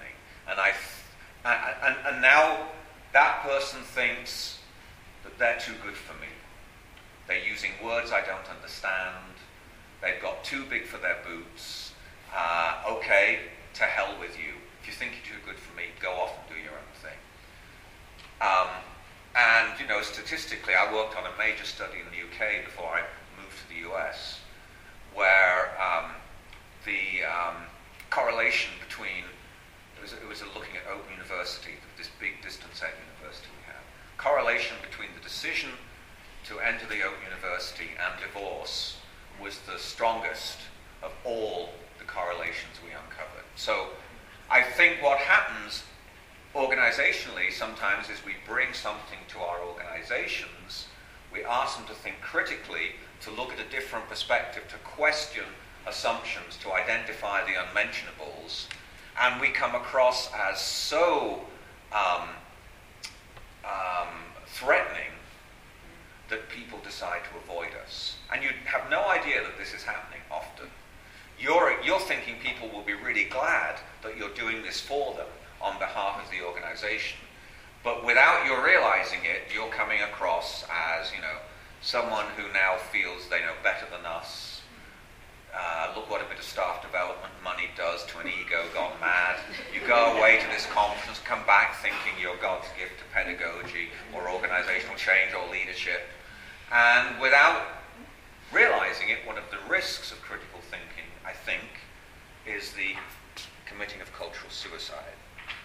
And now that person thinks that they're too good for me. They're using words I don't understand. They've got too big for their boots. Okay, to hell with you. If you think you're too good for me, go off and do your own thing. And statistically, I worked on a major study in the UK before I moved to the US, where the correlation between, it was looking at Open University, this big distance ed university we have, correlation between the decision to enter the Open University and divorce was the strongest of all the correlations we uncovered. So I think what happens organizationally sometimes is we bring something to our organizations, we ask them to think critically, to look at a different perspective, to question assumptions, to identify the unmentionables, and we come across as so threatening that people decide to avoid us. And you have no idea that this is happening often. You're thinking people will be really glad that you're doing this for them on behalf of the organization. But without you realizing it, you're coming across as, someone who now feels they know better than us. Look what a bit of staff development money does to an ego gone mad. You go away to this conference, come back thinking you're God's gift to pedagogy or organizational change or leadership. And without realizing it, one of the risks of critical thinking, I think, is the committing of cultural suicide.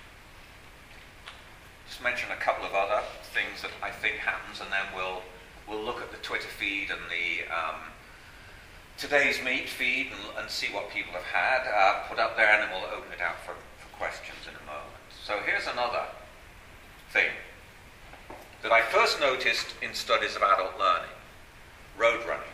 Just mention a couple of other things that I think happens, and then we'll look at the Twitter feed and the Today's Meet feed and see what people have had put up there, and then we'll open it out for questions in a moment. So here's another thing that I first noticed in studies of adult learning, road running.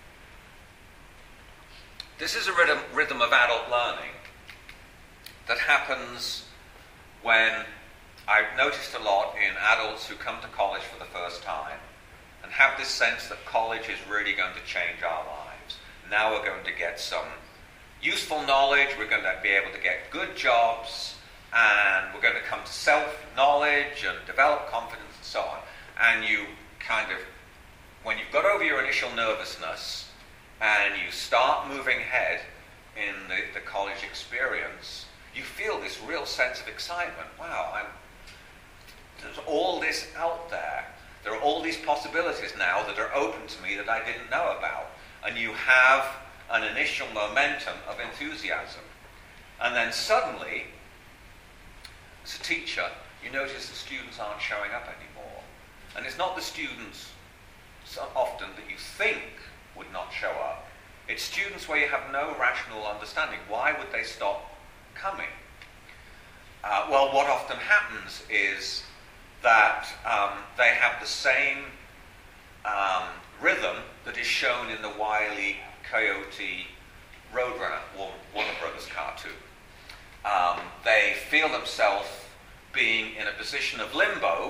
This is a rhythm of adult learning that happens when I've noticed a lot in adults who come to college for the first time and have this sense that college is really going to change our lives. Now we're going to get some useful knowledge, we're going to be able to get good jobs, and we're going to come to self-knowledge and develop confidence and so on. And you kind of, when you've got over your initial nervousness and you start moving ahead in the college experience, you feel this real sense of excitement. Wow, there's all this out there. There are all these possibilities now that are open to me that I didn't know about. And you have an initial momentum of enthusiasm. And then suddenly, as a teacher, you notice the students aren't showing up anymore. And it's not the students so often that you think would not show up. It's students where you have no rational understanding. Why would they stop coming? Well, what often happens is that they have the same rhythm that is shown in the Wile E. Coyote Roadrunner, Warner Brothers cartoon. They feel themselves being in a position of limbo,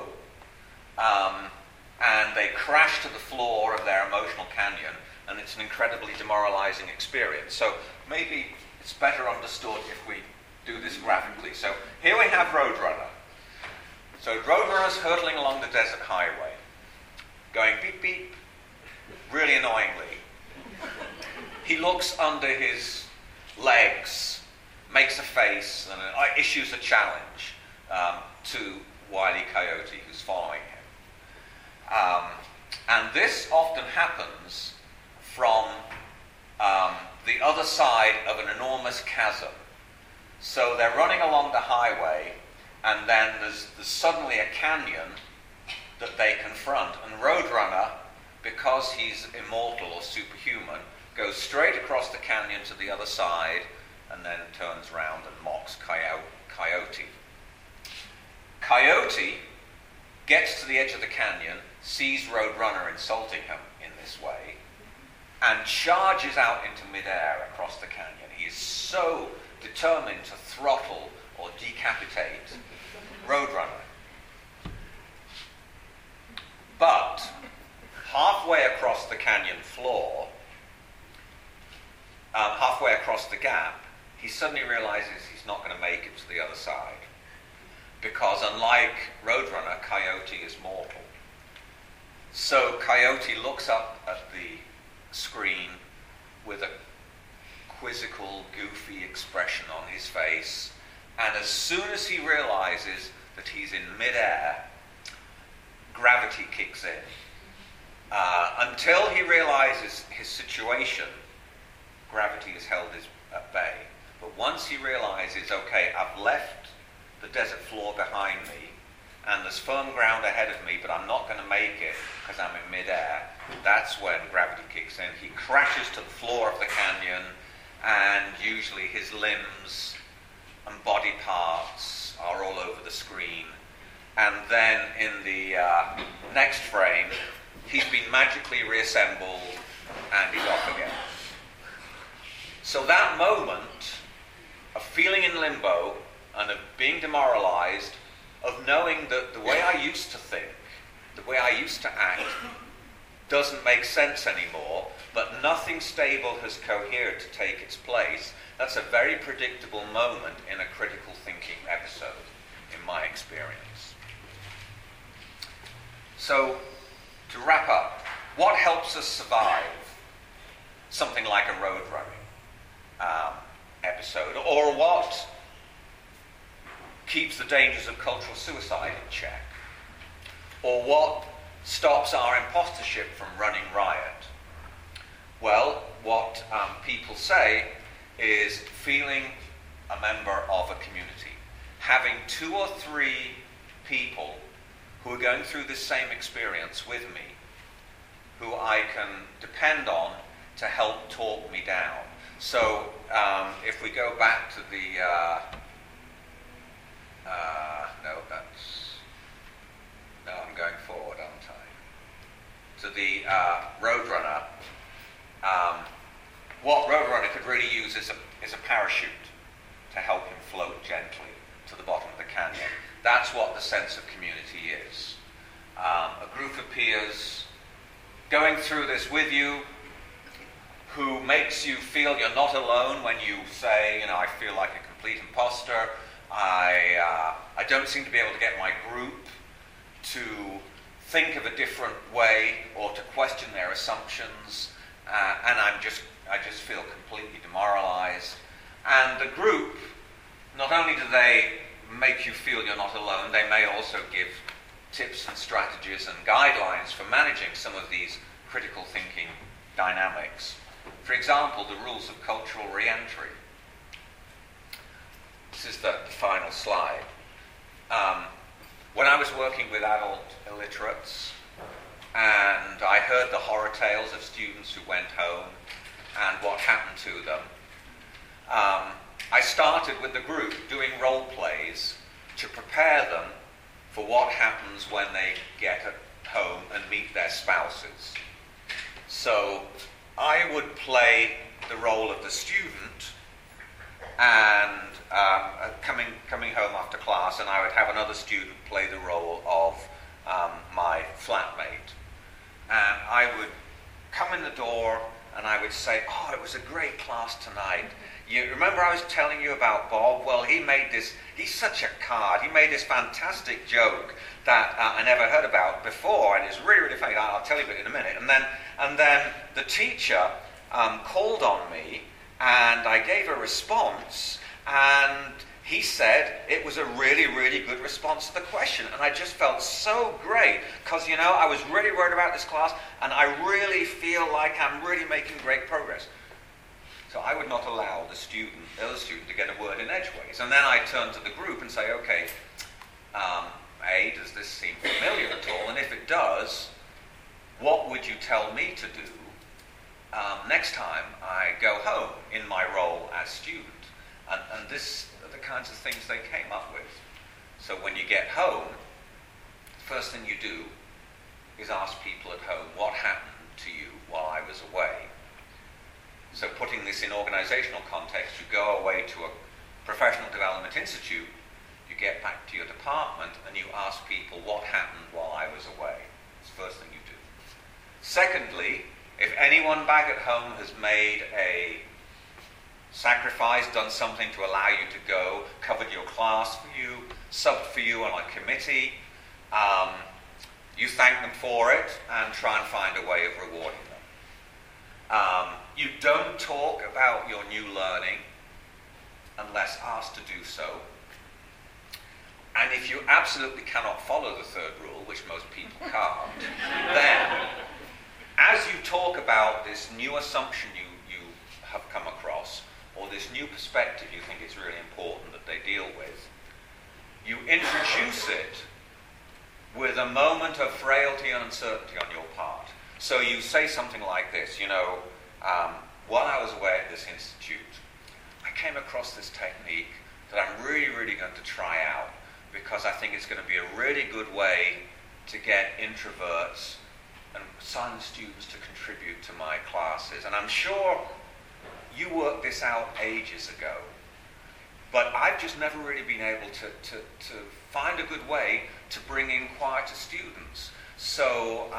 and they crash to the floor of their emotional canyon, and it's an incredibly demoralizing experience. So maybe it's better understood if we do this graphically. So here we have Roadrunner. So Roadrunner's hurtling along the desert highway, going beep beep, really annoyingly. He looks under his legs, makes a face, and issues a challenge to Wile E. Coyote, who's following him. And this often happens from the other side of an enormous chasm. So they're running along the highway, and then there's suddenly a canyon that they confront. And Roadrunner, because he's immortal or superhuman, goes straight across the canyon to the other side, and then turns round and mocks Coyote. Coyote gets to the edge of the canyon, sees Roadrunner insulting him in this way, and charges out into midair across the canyon. He is so determined to throttle or decapitate Roadrunner. But halfway across the canyon floor, halfway across the gap, he suddenly realizes he's not going to make it to the other side. Because unlike Roadrunner, Coyote is mortal. So Coyote looks up at the screen with a quizzical, goofy expression on his face, and as soon as he realizes that he's in midair, gravity kicks in. Until he realizes his situation, gravity has held his at bay. But once he realizes, okay, I've left the desert floor behind me, and there's firm ground ahead of me, but I'm not going to make it because I'm in midair, that's when gravity kicks in. He crashes to the floor of the canyon, and usually his limbs and body parts are all over the screen. And then in the next frame, he's been magically reassembled, and he's off again. So that moment of feeling in limbo and of being demoralized, of knowing that the way I used to think, the way I used to act, doesn't make sense anymore, but nothing stable has cohered to take its place, that's a very predictable moment in a critical thinking episode, in my experience. So, to wrap up, what helps us survive something like a road running episode, or what keeps the dangers of cultural suicide in check, or what stops our impostorship from running riot? Well, what people say is feeling a member of a community, having 2 or 3 people who are going through this same experience with me, who I can depend on to help talk me down. So if we go back to the I'm going forward, aren't I? To the Roadrunner. What Roadrunner could really use is a parachute to help him float gently to the bottom of the canyon. That's what the sense of community is. A group of peers going through this with you, who makes you feel you're not alone when you say, I feel like a complete imposter. I don't seem to be able to get my group to think of a different way or to question their assumptions, and I just feel completely demoralized. And the group, not only do they make you feel you're not alone, they may also give tips and strategies and guidelines for managing some of these critical thinking dynamics. For example, the rules of cultural re-entry. This is the final slide. when I was working with adult illiterates, and I heard the horror tales of students who went home and what happened to them, I started with the group doing role plays to prepare them for what happens when they get at home and meet their spouses. So I would play the role of the student and coming home after class, and I would have another student play the role of my flatmate. And I would come in the door and I would say, "Oh, it was a great class tonight. You remember I was telling you about Bob? Well, he's such a card. He made this fantastic joke that I never heard about before, and it's really, really funny. I'll tell you about it in a minute." And then the teacher called on me, and I gave a response, and he said it was a really, really good response to the question. And I just felt so great, because, I was really worried about this class, and I really feel like I'm really making great progress. So I would not allow the other student to get a word in edgeways. And then I turn to the group and say, "Okay, A, does this seem familiar at all? And if it does, what would you tell me to do next time I go home in my role as student?" And this are the kinds of things they came up with. So when you get home, the first thing you do is ask people at home, what happened to you while I was away? So putting this in organizational context, you go away to a professional development institute, you get back to your department, and you ask people what happened while I was away. It's the first thing you do. Secondly, if anyone back at home has made a sacrifice, done something to allow you to go, covered your class for you, subbed for you on a committee, you thank them for it and try and find a way of rewarding them. You don't talk about your new learning unless asked to do so. And if you absolutely cannot follow the third rule, which most people can't, then as you talk about this new assumption you have come across, or this new perspective you think it's really important that they deal with, you introduce it with a moment of frailty and uncertainty on your part. So you say something like this, while I was away at this institute, I came across this technique that I'm really, really going to try out, because I think it's going to be a really good way to get introverts and silent students to contribute to my classes. And I'm sure you worked this out ages ago, but I've just never really been able to find a good way to bring in quieter students. So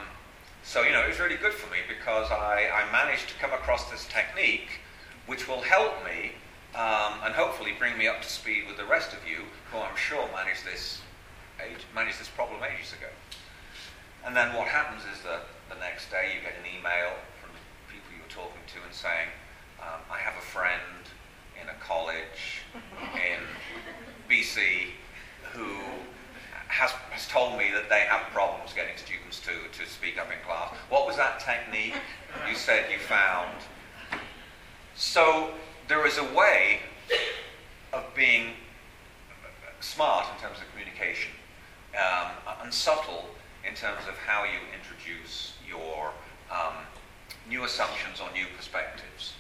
it was really good for me, because I managed to come across this technique which will help me and hopefully bring me up to speed with the rest of you, who I'm sure managed this problem ages ago. And then what happens is that the next day you get an email from the people you were talking to and saying, "I have a friend in a college in BC who has told me that they have problems getting students to speak up in class. What was that technique you said you found?" So there is a way of being smart in terms of communication and subtle in terms of how you introduce your new assumptions or new perspectives.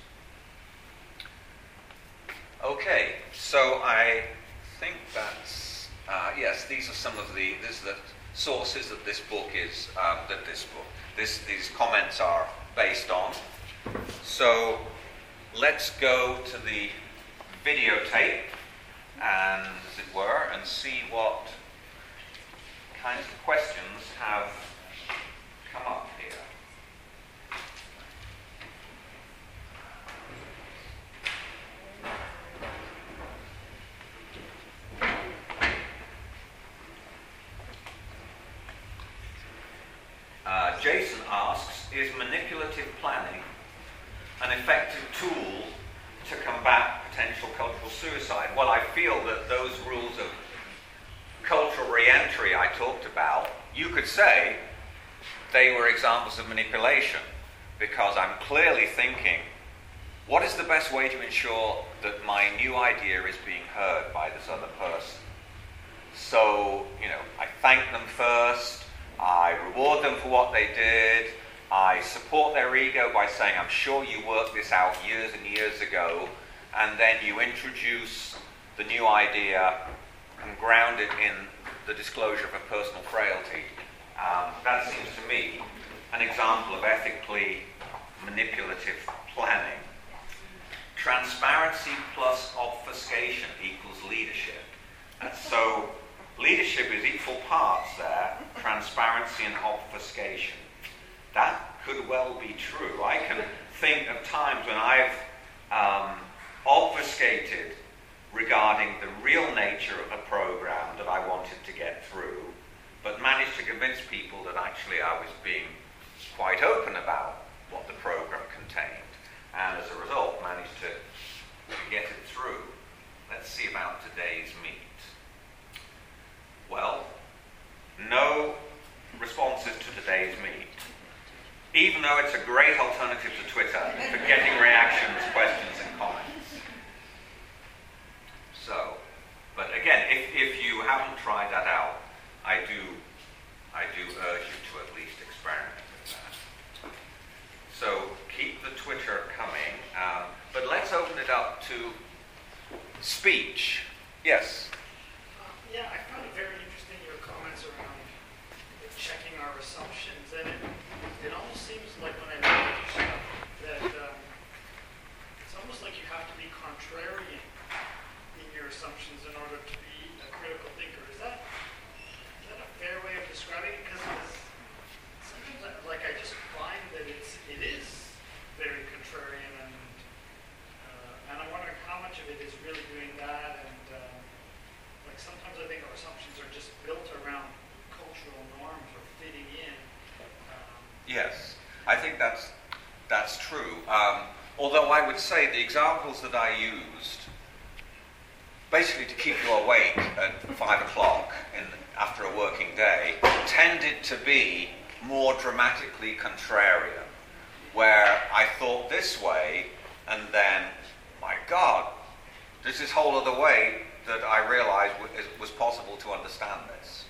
Okay, so I think that's yes. These are some of the sources that this book is these comments are based on. So let's go to the videotape, and as it were, and see what kinds of questions have come up here. Jason asks, is manipulative planning an effective tool to combat potential cultural suicide? Well, I feel that those rules of cultural re-entry I talked about, you could say they were examples of manipulation, because I'm clearly thinking, what is the best way to ensure that my new idea is being heard by this other person? So, I thank them first, I reward them for what they did, I support their ego by saying, I'm sure you worked this out years and years ago, and then you introduce the new idea and ground it in the disclosure of a personal frailty. That seems to me an example of ethically manipulative planning. Transparency plus obfuscation equals leadership. And so leadership is equal parts there, transparency and obfuscation. That could well be true. I can think of times when I've obfuscated regarding the real nature of a program that I wanted to get through, but managed to convince people that actually I was being quite open about what the program contained, and as a result managed to get it through. Let's see about today's meet. Well, no responses to today's meet, even though it's a great alternative to Twitter for getting reactions, questions, and comments. So, but again, if you haven't tried that out, I do urge you to at least experiment with that. So keep the Twitter coming, but let's open it up to speech. Yes? Yeah, I found it very interesting, your comments around checking our assumptions, and it almost seems like when I look at your stuff that it's almost like you have to be contrarian in your assumptions in order to be a critical thinker. Is that a fair way of describing it? Because sometimes I just find that it is very contrarian, and I'm wondering how much of it is really doing that, and sometimes I think our assumptions are just built around cultural norms or fitting in. Yes, I think that's true. Although I would say the examples that I used, basically to keep you awake at 5 o'clock after a working day, tended to be more dramatically contrarian, where I thought this way, and then, my God, there's this whole other way that I realized it was possible to understand this.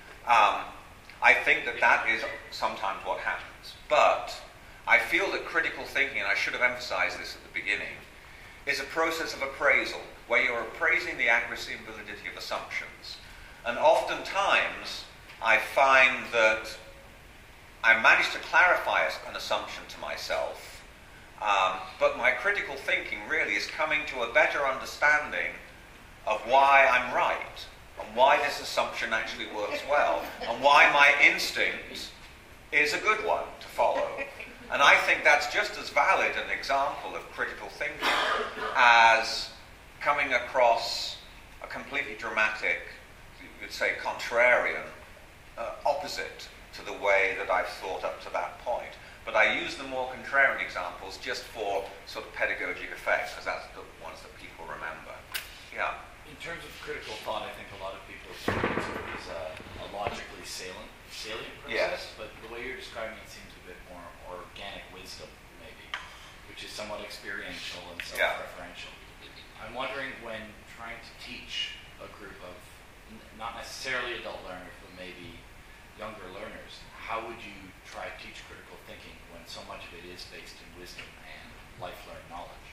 I think that is sometimes what happens. But I feel that critical thinking, and I should have emphasized this at the beginning, is a process of appraisal, where you're appraising the accuracy and validity of assumptions. And oftentimes, I find that I manage to clarify an assumption to myself, but my critical thinking really is coming to a better understanding of why I'm right, and why this assumption actually works well, and why my instinct is a good one to follow. And I think that's just as valid an example of critical thinking as coming across a completely dramatic, you'd say contrarian, opposite to the way that I've thought up to that point. But I use the more contrarian examples just for sort of pedagogic effect, because that's the ones that people remember. Yeah. In terms of critical thought, I think a lot of people assume it is a logically salient process, Yes. but the way you're describing it seems a bit more organic wisdom, maybe, which is somewhat experiential and self-referential. I'm wondering, when trying to teach a group of not necessarily adult learners, but maybe younger learners, how would you try to teach critical thinking when so much of it is based in wisdom and life-learned knowledge?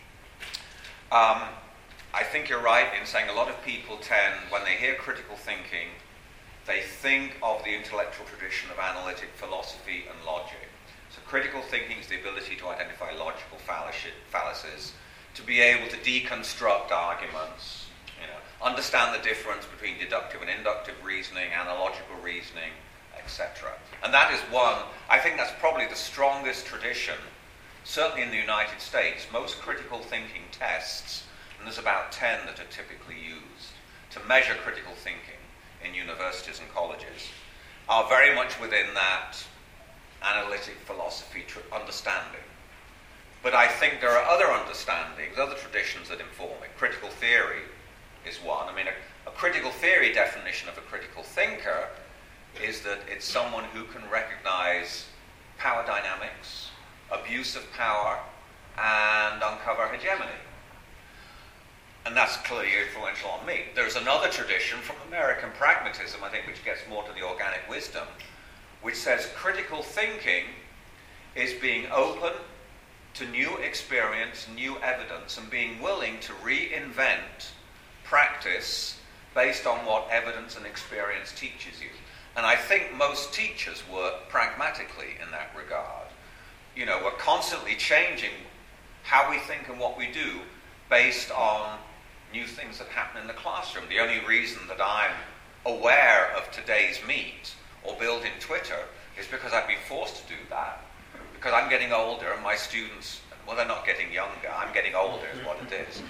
I think you're right in saying a lot of people tend, when they hear critical thinking, they think of the intellectual tradition of analytic philosophy and logic. So critical thinking is the ability to identify logical fallacies, to be able to deconstruct arguments, understand the difference between deductive and inductive reasoning, analogical reasoning, etc. And that is one, I think that's probably the strongest tradition, certainly in the United States. Most critical thinking tests, and there's about 10 that are typically used to measure critical thinking in universities and colleges, are very much within that analytic philosophy understanding. But I think there are other understandings, other traditions that inform it. Critical theory is one. I mean, a critical theory definition of a critical thinker is that it's someone who can recognize power dynamics, abuse of power, and uncover hegemony. And that's clearly influential on me. There's another tradition from American pragmatism, I think, which gets more to the organic wisdom, which says critical thinking is being open to new experience, new evidence, and being willing to reinvent practice based on what evidence and experience teaches you. And I think most teachers work pragmatically in that regard. You know, we're constantly changing how we think and what we do based on new things that happen in the classroom. The only reason that I'm aware of today's meet or building Twitter is because I've been forced to do that. Because I'm getting older and my students, well, they're not getting younger, I'm getting older is what it is.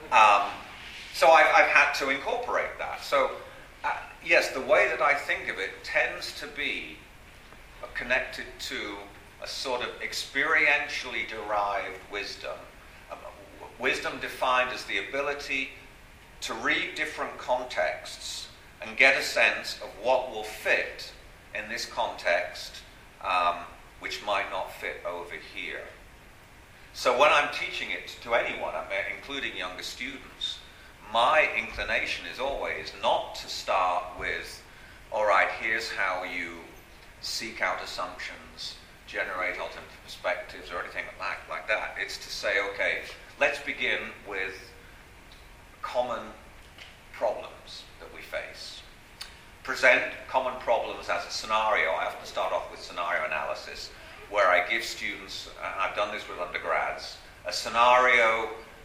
So I've had to incorporate that. So, yes, the way that I think of it tends to be connected to a sort of experientially derived wisdom. Wisdom defined as the ability to read different contexts and get a sense of what will fit in this context, which might not fit over here. So when I'm teaching it to anyone, including younger students, my inclination is always not to start with, all right, here's how you seek out assumptions, generate alternative perspectives, or anything like that. It's to say, okay, let's begin with common problems that we face. Present common problems as a scenario. I often start off with scenario analysis, where I give students, and I've done this with undergrads, a scenario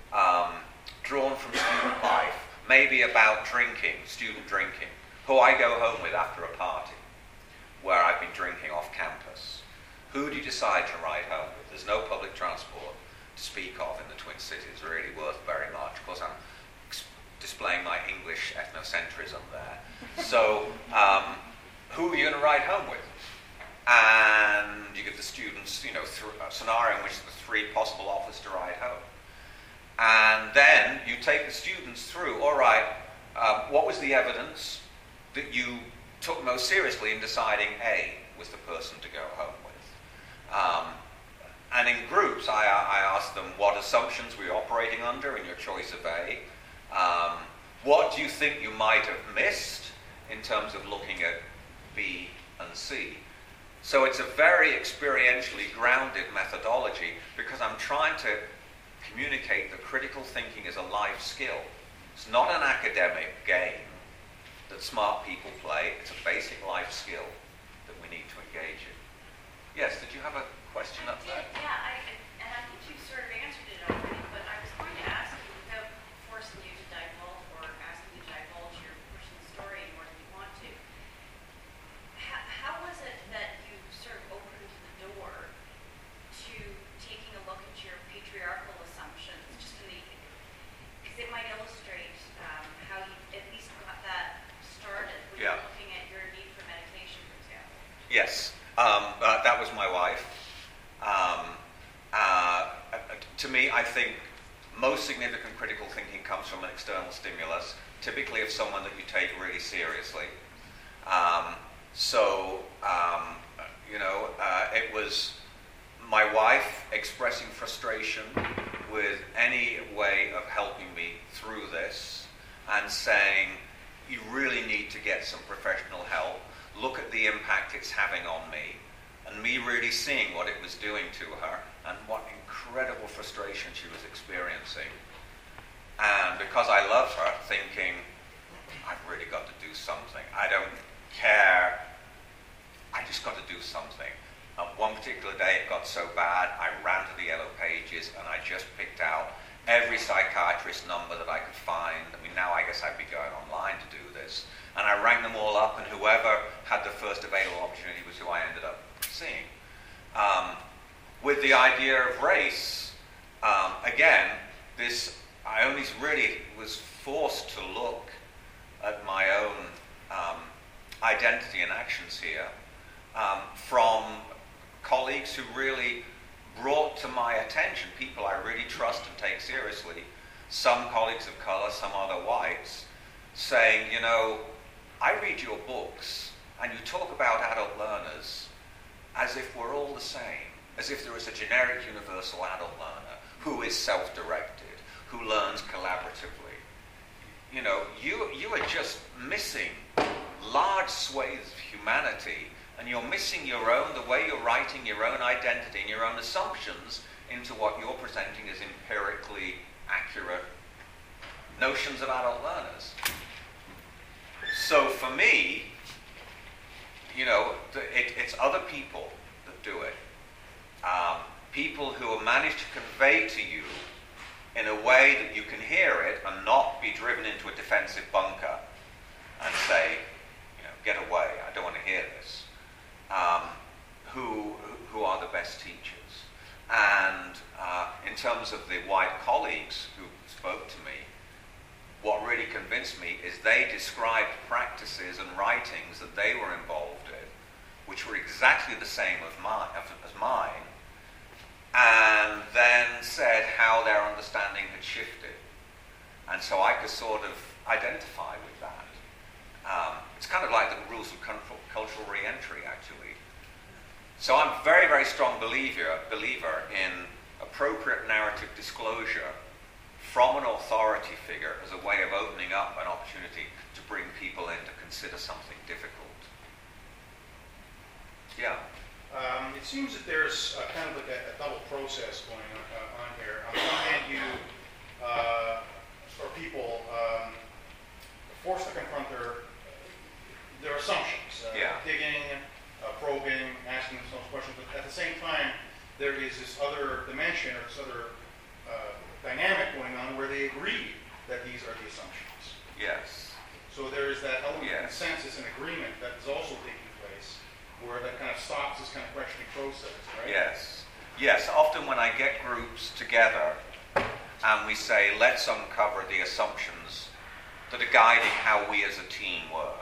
drawn from student life, maybe about drinking, student drinking, who I go home with after a party, where I've been drinking off campus. Who do you decide to ride home with? There's no public transport to speak of in the Twin Cities, really worth very much. Of course, I'm displaying my English ethnocentrism there. So, who are you going to ride home with? And you give the students, you know, a scenario in which there are 3 possible offers to ride home. And then you take the students through, all right, what was the evidence that you took most seriously in deciding A was the person to go home with? And in groups, I ask them, what assumptions were you operating under in your choice of A? What do you think you might have missed in terms of looking at B and C? So it's a very experientially grounded methodology because I'm trying to communicate that critical thinking is a life skill. It's not an academic game that smart people play. It's a basic life skill that we need to engage in. Yes, did you have a question up there? Yeah, and I think you sort of answered it already, but I was going to ask you, without forcing you to divulge or asking you to divulge your personal story more than you want to, how was it that you sort of opened the door to taking a look at your patriarchal assumptions, just in the, because it might illustrate how you at least got that started when you're looking at your need for meditation, for example. Yes, that was my wife. To me, I think most significant critical thinking comes from an external stimulus, typically of someone that you take really seriously. It was my wife expressing frustration with any way of helping me through this and saying, you really need to get some professional help. Look at the impact it's having on me. And me really seeing what it was doing to her and what incredible frustration she was experiencing. And because I love her, thinking, I've really got to do something. I don't care. I just got to do something. One particular day it got so bad, I ran to the Yellow Pages and I just picked out every psychiatrist number that I could find. I mean, now I guess I'd be going online to do this. And I rang them all up, and whoever had the first available opportunity was who I ended up seeing. With the idea of race, again, I only really was forced to look at my own identity and actions here from colleagues who really brought to my attention people I really trust and take seriously, some colleagues of color, some other whites, saying, you know, I read your books and you talk about adult learners as if we're all the same, as if there is a generic universal adult learner who is self-directed, who learns collaboratively. you are just missing large swathes of humanity, and you're missing the way you're writing your own identity and your own assumptions into what you're presenting as empirically accurate notions of adult learners. So for me, it's other people that do it. People who have managed to convey to you in a way that you can hear it and not be driven into a defensive bunker and say, get away, I don't want to hear this, who are the best teachers. And in terms of the white colleagues who spoke to me, what really convinced me is they described practices and writings that they were involved in, which were exactly the same as mine, and then said how their understanding had shifted. And so I could sort of identify with that. It's kind of like the rules of cultural re-entry, actually. So I'm a very, very strong believer in appropriate narrative disclosure from an authority figure as a way of opening up an opportunity to bring people in to consider something difficult. Yeah. It seems that there's kind of like a double process going on here. On the one hand, people forced to confront their assumptions, digging, probing, asking themselves questions. But at the same time, there is this other dimension or this other dynamic going on where they agree that these are the assumptions. Yes. So there is that element of consensus and agreement that is also taking place, where that kind of stops this kind of questioning process, right? Yes. Yes. Often when I get groups together and we say, let's uncover the assumptions that are guiding how we as a team work,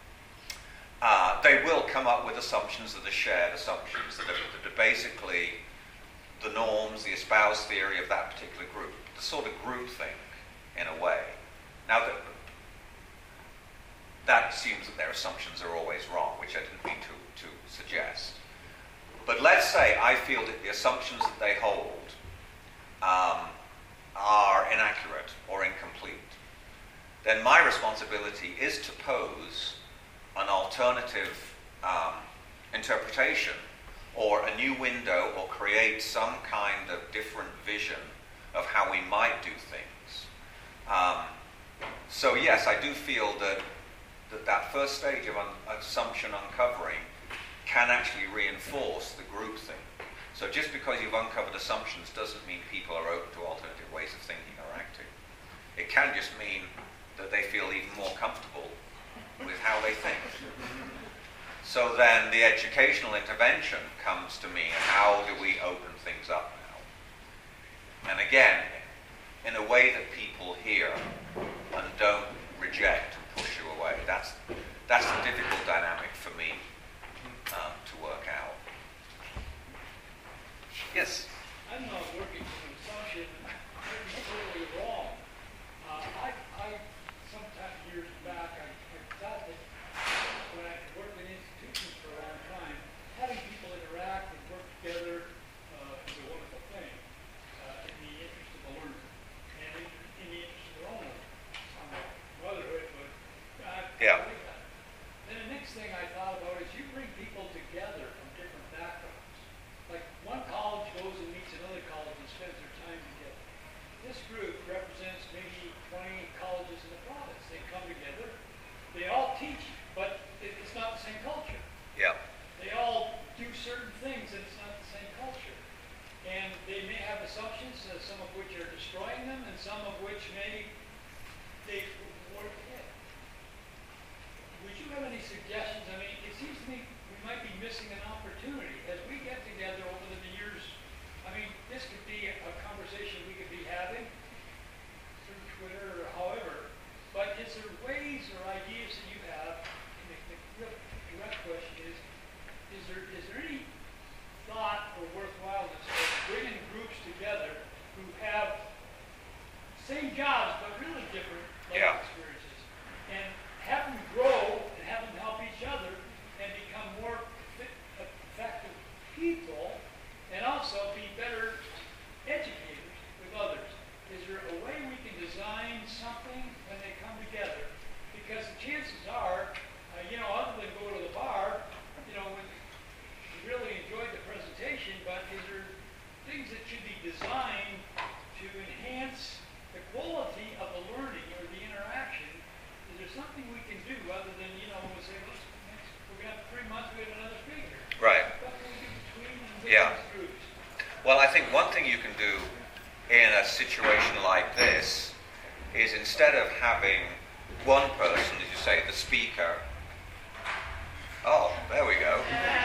they will come up with assumptions that are shared assumptions that are basically the norms, the espoused theory of that particular group, the sort of groupthink in a way. Now, that assumes that their assumptions are always wrong, which I didn't mean to suggest. But let's say I feel that the assumptions that they hold are inaccurate or incomplete. Then my responsibility is to pose an alternative interpretation or a new window, or create some kind of different vision of how we might do things. So yes, I do feel that first stage of assumption uncovering can actually reinforce the groupthink. So just because you've uncovered assumptions doesn't mean people are open to alternative ways of thinking or acting. It can just mean that they feel even more comfortable with how they think. So then the educational intervention comes to me, how do we open things up now? And again, in a way that people hear and don't reject and push you away. That's the difficult dynamic for me to work out. Yes? I'm not working from an assumption. It's totally wrong. I sometime years back, I thought that when I worked in institutions for a long time, having people interact and work together is a wonderful thing in the interest of the learner and in the interest of their own motherhood. But I believe that. Then the next thing I thought about is you bring people together from different backgrounds. Like one college goes and meets another college and spends their time together. This group represents maybe 20 colleges in the province. They come together. They all teach, but it's not the same culture. Yeah. They all do certain things, and it's not the same culture. And they may have assumptions, some of which are destroying them, and some of which may they work ahead. Would you have any suggestions? I mean, it seems to me we might be missing an opportunity as we get together over the years. I mean, this could be a conversation we could be having through Twitter or however. But is there ways or ideas that you have? And the real direct question is there any thought or worthwhileness of bringing groups together who have same jobs but really different life experiences, and have them grow and have them help each other and become more effective people, and also be better educators with others? Is there a way we can design something when they come month we have another speaker. Right. What can we do between and Yeah. different groups? Well, I think one thing you can do in a situation like this is instead of having one person, as you say, the speaker, there we go,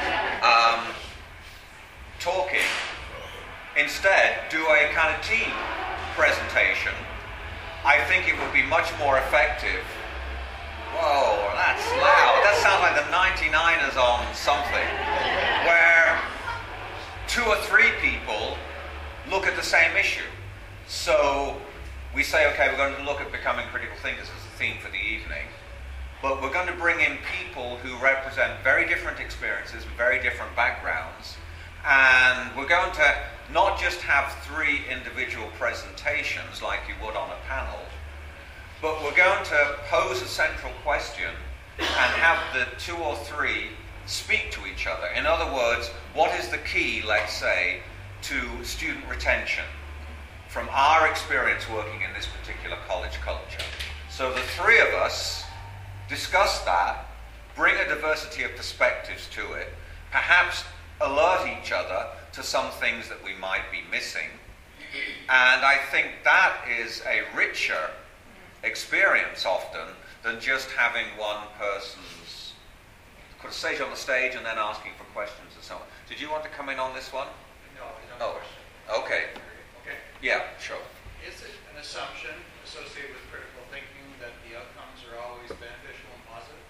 talking, instead do a kind of team presentation. I think it would be much more effective. Whoa, that's loud. That sounds like the 99ers on something, where 2 or 3 people look at the same issue. So we say, okay, we're going to look at becoming critical thinkers as the theme for the evening, but we're going to bring in people who represent very different experiences, very different backgrounds, and we're going to not just have 3 individual presentations like you would on a panel, but we're going to pose a central question and have the 2 or 3 speak to each other. In other words, what is the key, let's say, to student retention from our experience working in this particular college culture? So the 3 of us discuss that, bring a diversity of perspectives to it, perhaps alert each other to some things that we might be missing. And I think that is a richer experience often than just having one person's put a stage on the stage and then asking for questions and so on. Did you want to come in on this one? No, I don't have a question. Okay. Okay. Yeah, sure. Is it an assumption associated with critical thinking that the outcomes are always beneficial and positive?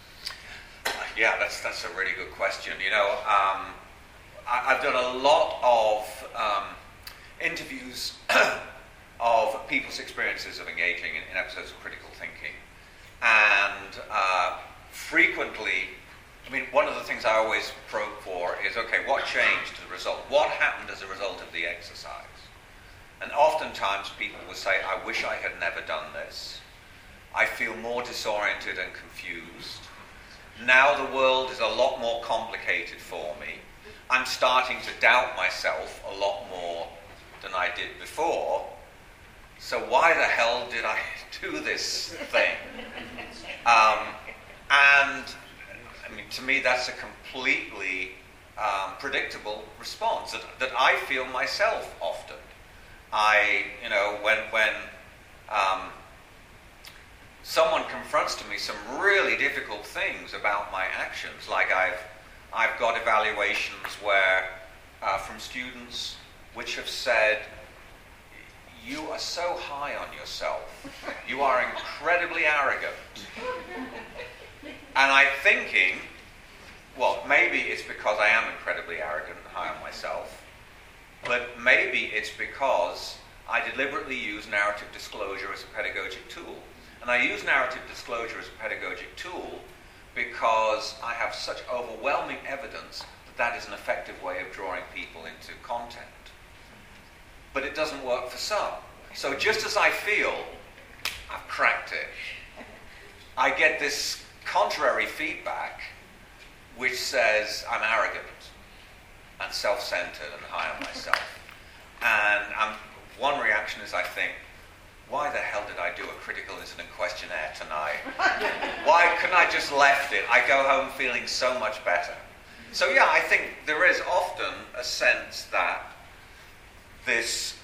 Yeah, that's a really good question. You know, I've done a lot of interviews of people's experiences of engaging in episodes of critical thinking. And frequently, I mean, one of the things I always probe for is, okay, what changed the result? What happened as a result of the exercise? And oftentimes people will say, I wish I had never done this. I feel more disoriented and confused. Now the world is a lot more complicated for me. I'm starting to doubt myself a lot more than I did before. So why the hell did I do this thing? And I mean, to me, that's a completely predictable response that I feel myself often. When someone confronts to me some really difficult things about my actions, like I've got evaluations where from students which have said, you are so high on yourself. You are incredibly arrogant. And I'm thinking, well, maybe it's because I am incredibly arrogant and high on myself, but maybe it's because I deliberately use narrative disclosure as a pedagogic tool. And I use narrative disclosure as a pedagogic tool because I have such overwhelming evidence that that is an effective way of drawing people into content. But it doesn't work for some. So just as I feel I've cracked it, I get this contrary feedback which says I'm arrogant and self-centered and high on myself. And one reaction is I think, why the hell did I do a critical incident questionnaire tonight? Why couldn't I just left it? I go home feeling so much better. So yeah, I think there is often a sense that this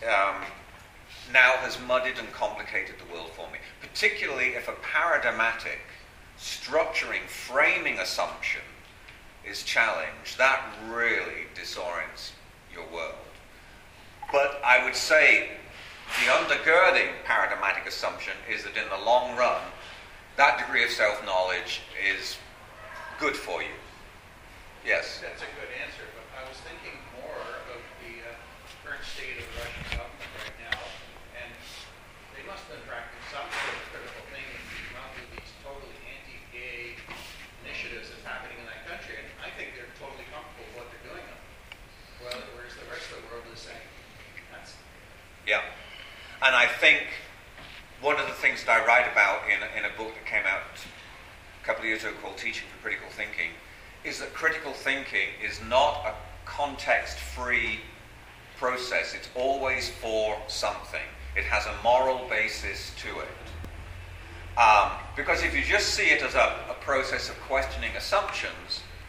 now has muddied and complicated the world for me, particularly if a paradigmatic, structuring, framing assumption is challenged. That really disorients your world. But I would say the undergirding paradigmatic assumption is that in the long run, that degree of self-knowledge is good for you. Yes? That's a good answer, but I was thinking more of the current state of the Russian government right now, and they must have been practicing some sort of critical thinking to come out with these totally anti-gay initiatives that's happening in that country, and I think they're totally comfortable with what they're doing. Whereas the rest of the world is saying, yeah. And I think one of the things that I write about in a book that came out a couple of years ago called Teaching for Critical Thinking is that critical thinking is not a context-free process. It's always for something. It has a moral basis to it. Because if you just see it as a process of questioning assumptions,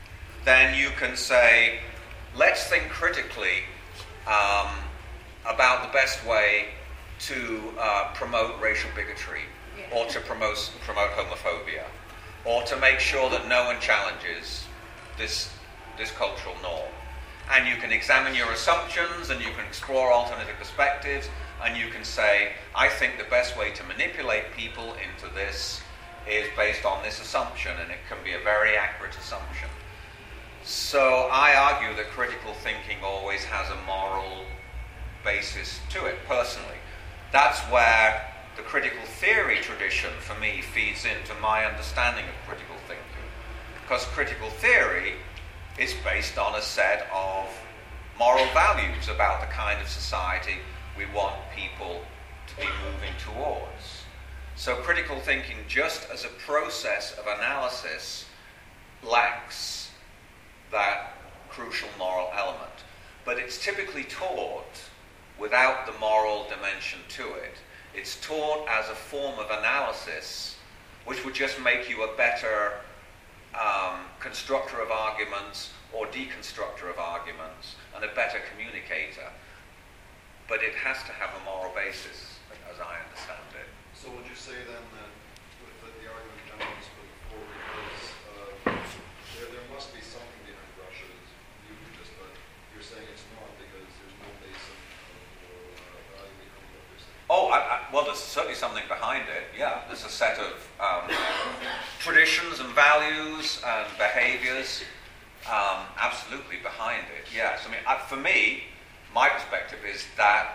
then you can say, let's think critically about the best way to promote racial bigotry, or to promote homophobia, or to make sure that no one challenges this cultural norm. And you can examine your assumptions, and you can explore alternative perspectives, and you can say, I think the best way to manipulate people into this is based on this assumption, and it can be a very accurate assumption. So I argue that critical thinking always has a moral basis to it, personally. That's where the critical theory tradition, for me, feeds into my understanding of critical thinking. Because critical theory is based on a set of moral values about the kind of society we want people to be moving towards. So critical thinking, just as a process of analysis, lacks that crucial moral element. But it's typically taught without the moral dimension to it. It's taught as a form of analysis which would just make you a better constructor of arguments or deconstructor of arguments and a better communicator. But it has to have a moral basis, as I understand it. So would you say then that with the argument John was put before, because there must be something behind Russia's view of this, but you're saying it's not because there's no basis or value behind what you're saying? Oh, well, there's certainly something behind it, yeah. There's a set of traditions and values and behaviors absolutely behind it, yes. I mean, for me, my perspective is that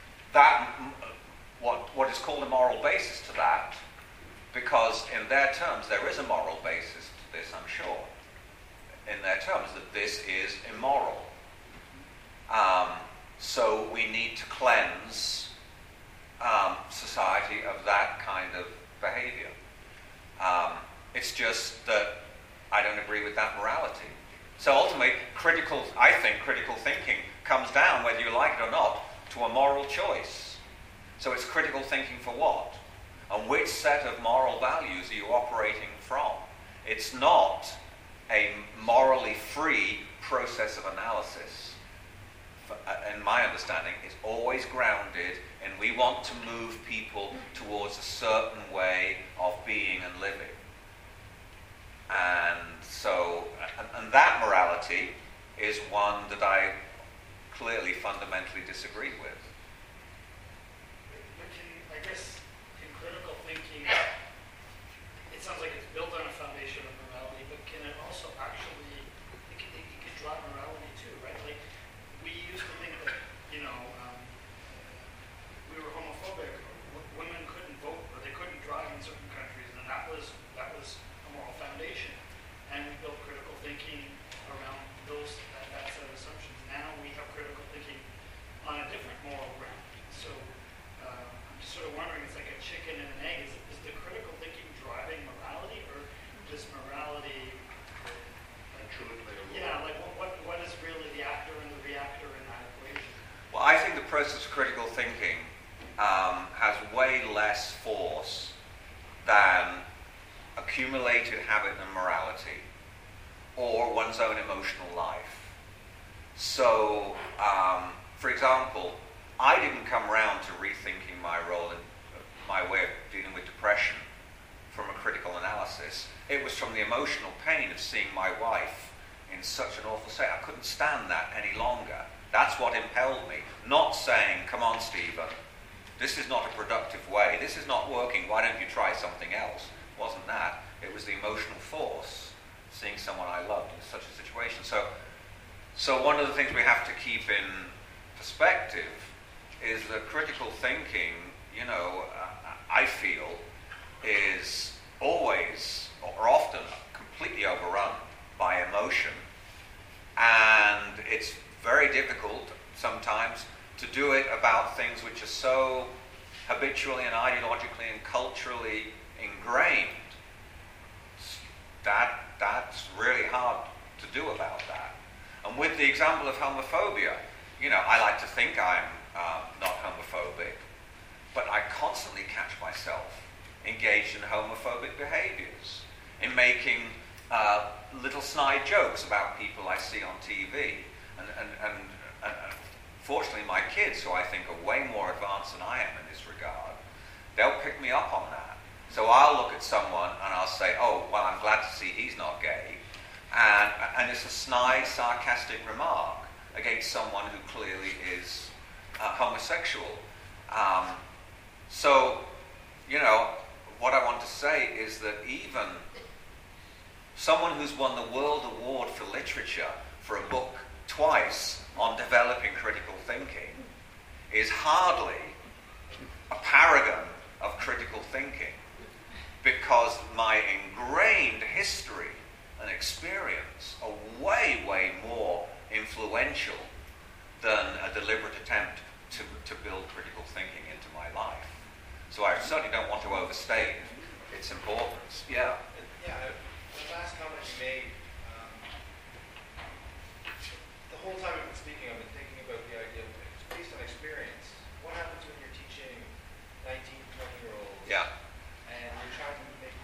what is called a moral basis to that, because in their terms there is a moral basis to this, I'm sure. In their terms, that this is immoral. So we need to cleanse society of that kind of behavior. It's just that I don't agree with that morality. So ultimately, I think critical thinking comes down, whether you like it or not, to a moral choice. So it's critical thinking for what? And which set of moral values are you operating from? It's not a morally free process of analysis. In my understanding, it's always grounded in we want to move people towards a certain way of being and living. And so, and that morality is one that I clearly fundamentally disagree with. I guess in critical thinking, it sounds like it's built on a foundation of morality, but can it also actually, it can drop morality too, right? Like, we used to think that, we were homophobic, women couldn't vote, or they couldn't drive in certain countries, and that was a moral foundation. And we built critical thinking around that set of assumptions. Now we have critical thinking on a different moral ground. So I'm just sort of wondering, it's like a chicken and an egg. Is the critical thinking driving morality, or does morality truly play a role? Yeah, like what is really the actor and the reactor in that equation? Well, I think the process of critical thinking has way less force than accumulated habit and morality, or one's own emotional life. So, for example, I didn't come round to rethinking my role in my way of dealing with depression from a critical analysis. It was from the emotional pain of seeing my wife in such an awful state. I couldn't stand that any longer. That's what impelled me. Not saying, come on, Stephen, this is not a productive way. This is not working. Why don't you try something else? It wasn't that. It was the emotional force, seeing someone I loved in such a situation. So one of the things we have to keep in perspective is that critical thinking, I feel, is always or often completely overrun by emotion. And it's very difficult sometimes to do it about things which are so habitually and ideologically and culturally ingrained. That's really hard to do about that. And with the example of homophobia, I like to think I'm not homophobic, but I constantly catch myself engaged in homophobic behaviors, in making little snide jokes about people I see on TV. And fortunately, my kids, who I think are way more advanced than I am in this regard, they'll pick me up on that. So I'll look at someone and I'll say, oh, well, I'm glad to see he's not gay. And it's a snide, sarcastic remark against someone who clearly is homosexual. So, what I want to say is that even someone who's won the World Award for Literature for a book twice on developing critical thinking is hardly a paragon of critical thinking, because my ingrained history and experience are way, way more influential than a deliberate attempt to build critical thinking into my life. So I certainly don't want to overstate its importance. Yeah. Yeah, the last comment you made, the whole time I've been speaking, I've been thinking about the idea of it's based on experience. What happens when you're teaching 19, 20-year-olds? Yeah. And you're trying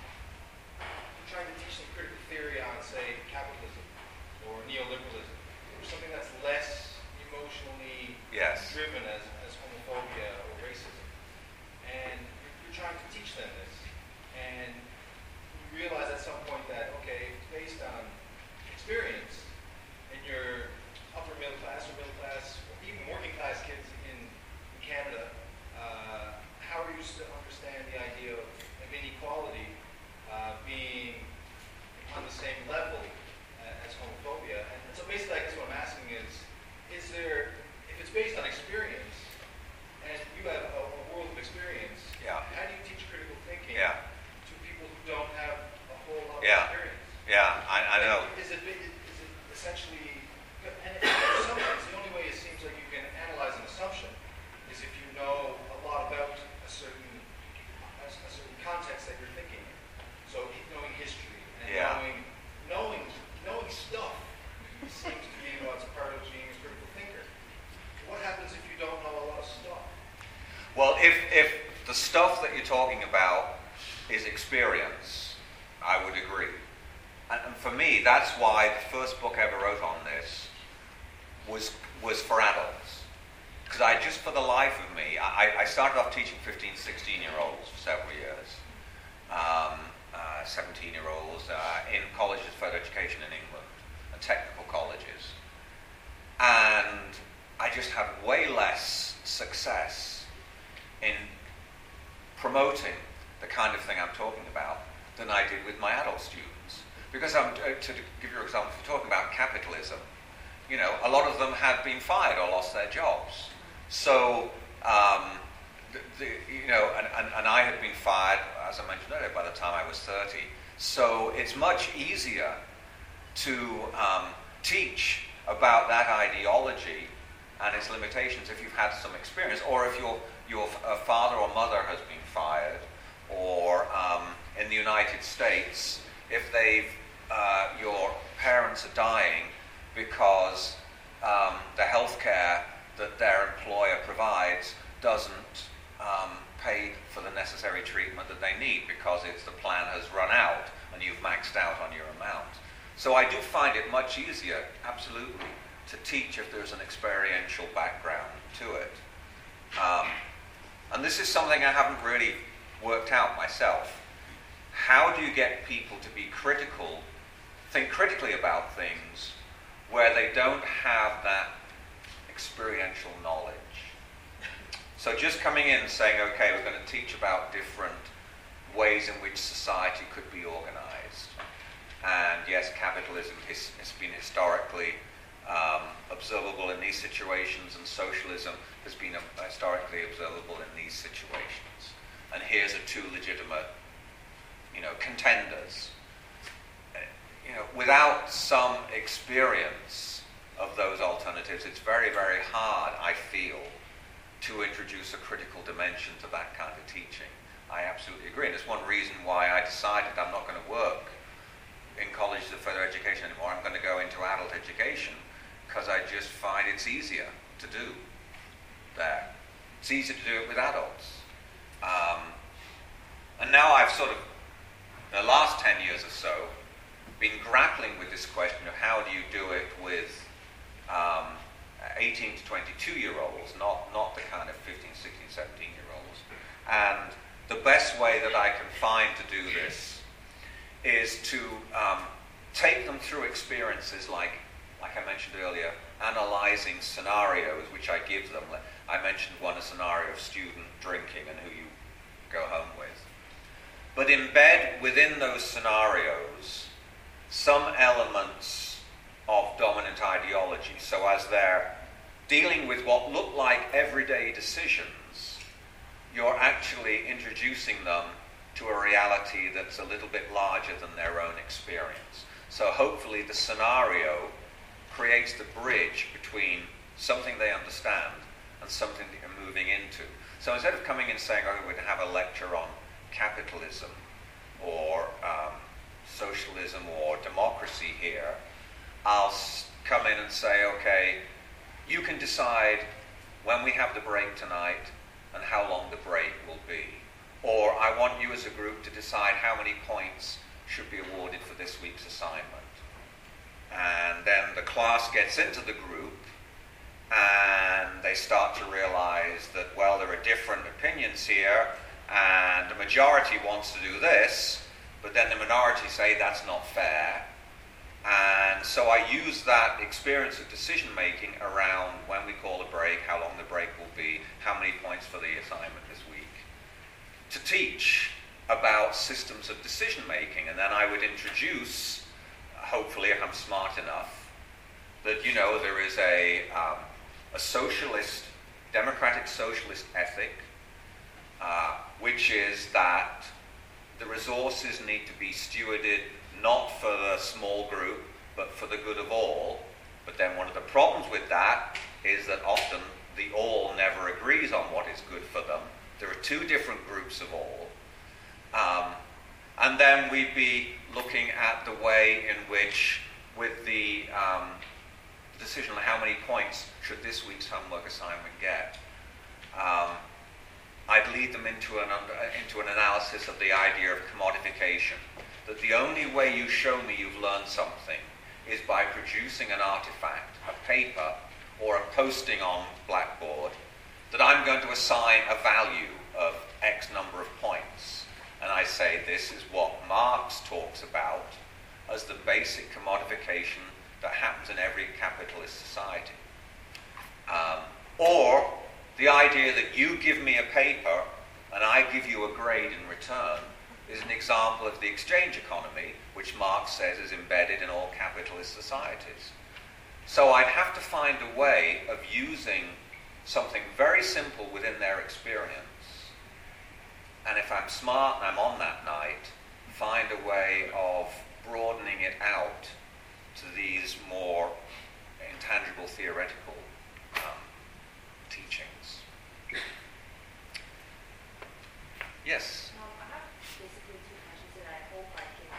to teach them critical theory on, say, capitalism or neoliberalism, or something that's less emotionally driven as homophobia or racism. And you're trying to teach them this, and you realize at some point that, okay, it's based on experience, and your upper middle class or even working class kids in Canada, how are you to understand the idea of inequality being on the same level as homophobia? And so basically, I guess what I'm asking is there, if it's based on experience, and you have a world of experience, how do you teach critical thinking to people who don't have a whole lot of experience? Yeah, I know. Is it essentially, and sometimes the only way it seems like you can analyze an assumption is if you know a lot about a certain context that you're thinking in. So knowing history and knowing stuff seems to be what's part of being a critical thinker. What happens if you don't know a lot of stuff? Well, if the stuff that you're talking about is experience, I would agree. And for me, that's why the first book I ever wrote on this was for adults. Because for the life of me, I started off teaching 15, 16-year-olds for several years, 17-year-olds in colleges of further education in England, and technical colleges. And I just had way less success in promoting the kind of thing I'm talking about than I did with my adult students. Because to give you an example, if you're talking about capitalism, a lot of them had been fired or lost their jobs. So, and I had been fired, as I mentioned earlier, by the time I was 30. So it's much easier to teach about that ideology and its limitations if you've had some experience, or if your father or mother has been fired, or in the United States, if your parents are dying because the health care that their employer provides doesn't pay for the necessary treatment that they need because the plan has run out and you've maxed out on your amount. So I do find it much easier, absolutely, to teach if there's an experiential background to it. And this is something I haven't really worked out myself. How do you get people to be critical, think critically about things where they don't have that experiential knowledge? So just coming in and saying, okay, we're going to teach about different ways in which society could be organized. And yes, capitalism has been historically observable in these situations, and socialism has been historically observable in these situations. And here's the two legitimate, contenders. Without some experience of those alternatives, it's very, very hard, I feel, to introduce a critical dimension to that kind of teaching. I absolutely agree. And it's one reason why I decided I'm not going to work in colleges of further education anymore. I'm going to go into adult education, because I just find it's easier to do there. It's easier to do it with adults. And now I've the last 10 years or so, been grappling with this question of how do you do it with 18 to 22-year-olds, not the kind of 15, 16, 17-year-olds. And the best way that I can find to do this is to take them through experiences like I mentioned earlier, analyzing scenarios which I give them. I mentioned a scenario of student drinking and who you go home with. But embed within those scenarios some elements of dominant ideology. So as they're dealing with what look like everyday decisions, you're actually introducing them to a reality that's a little bit larger than their own experience. So hopefully the scenario creates the bridge between something they understand and something that you're moving into. So instead of coming in saying, oh, we're going to have a lecture on capitalism or socialism or democracy here, I'll come in and say, okay, you can decide when we have the break tonight and how long the break will be. Or I want you as a group to decide how many points should be awarded for this week's assignment. And then the class gets into the group and they start to realize that, well, there are different opinions here and the majority wants to do this, but then the minority say that's not fair. And so I use that experience of decision making around when we call a break, how long the break will be, how many points for the assignment this week, to teach about systems of decision making. And then I would introduce, hopefully if I'm smart enough, that there is a socialist, democratic socialist ethic, which is that the resources need to be stewarded not for the small group, but for the good of all. But then one of the problems with that is that often the all never agrees on what is good for them. There are two different groups of all. And then we'd be looking at the way in which, with the decision on how many points should this week's homework assignment get, I'd lead them into an analysis of the idea of commodification. That the only way you show me you've learned something is by producing an artifact, a paper, or a posting on Blackboard, that I'm going to assign a value of X number of points. And I say this is what Marx talks about as the basic commodification that happens in every capitalist society. Or the idea that you give me a paper and I give you a grade in return is an example of the exchange economy, which Marx says is embedded in all capitalist societies. So I'd have to find a way of using something very simple within their experience, and if I'm smart and I'm on that night, find a way of broadening it out to these more intangible theoretical teachings. Yes? I have basically two questions that I hope I can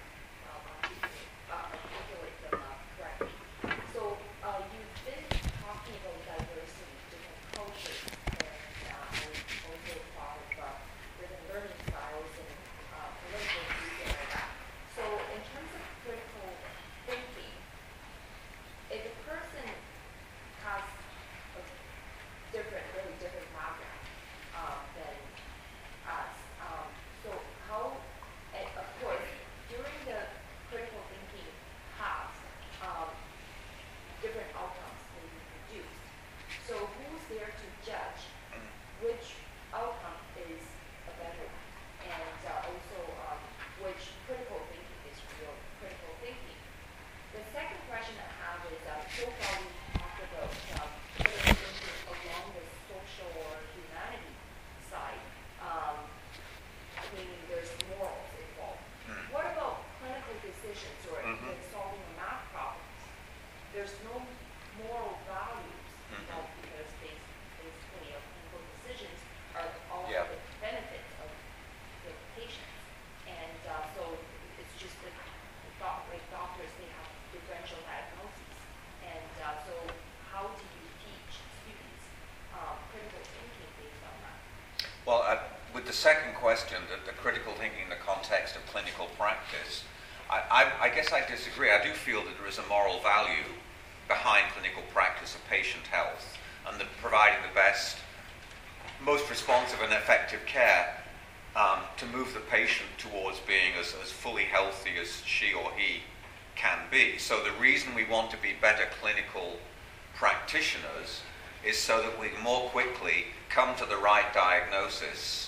articulate them correctly. So you've been talking about diversity, different cultures, and also thought of different learning styles and political views and all that. So in terms of critical thinking, if a person has a really different background than us. So how, and of course, during the critical thinking path, different outcomes may be produced. So who's there to judge which outcome is a better one? And also which critical thinking is real critical thinking. The second question I have is, so far we've talked about critical thinking along the social or humanity side. Meaning there's morals involved. What about clinical decisions or even solving math problems? There's no moral values involved because basically clinical decisions are all for the benefit of the patients. And so it's just that doctors, they have differential diagnoses. And so how do you teach students critical thinking based on that? Well, with the second question, the critical thinking in the context of clinical practice, I guess I disagree. I do feel that there is a moral value behind clinical practice of patient health and the providing the best, most responsive and effective care to move the patient towards being as fully healthy as she or he can be. So the reason we want to be better clinical practitioners is so that we more quickly come to the right diagnosis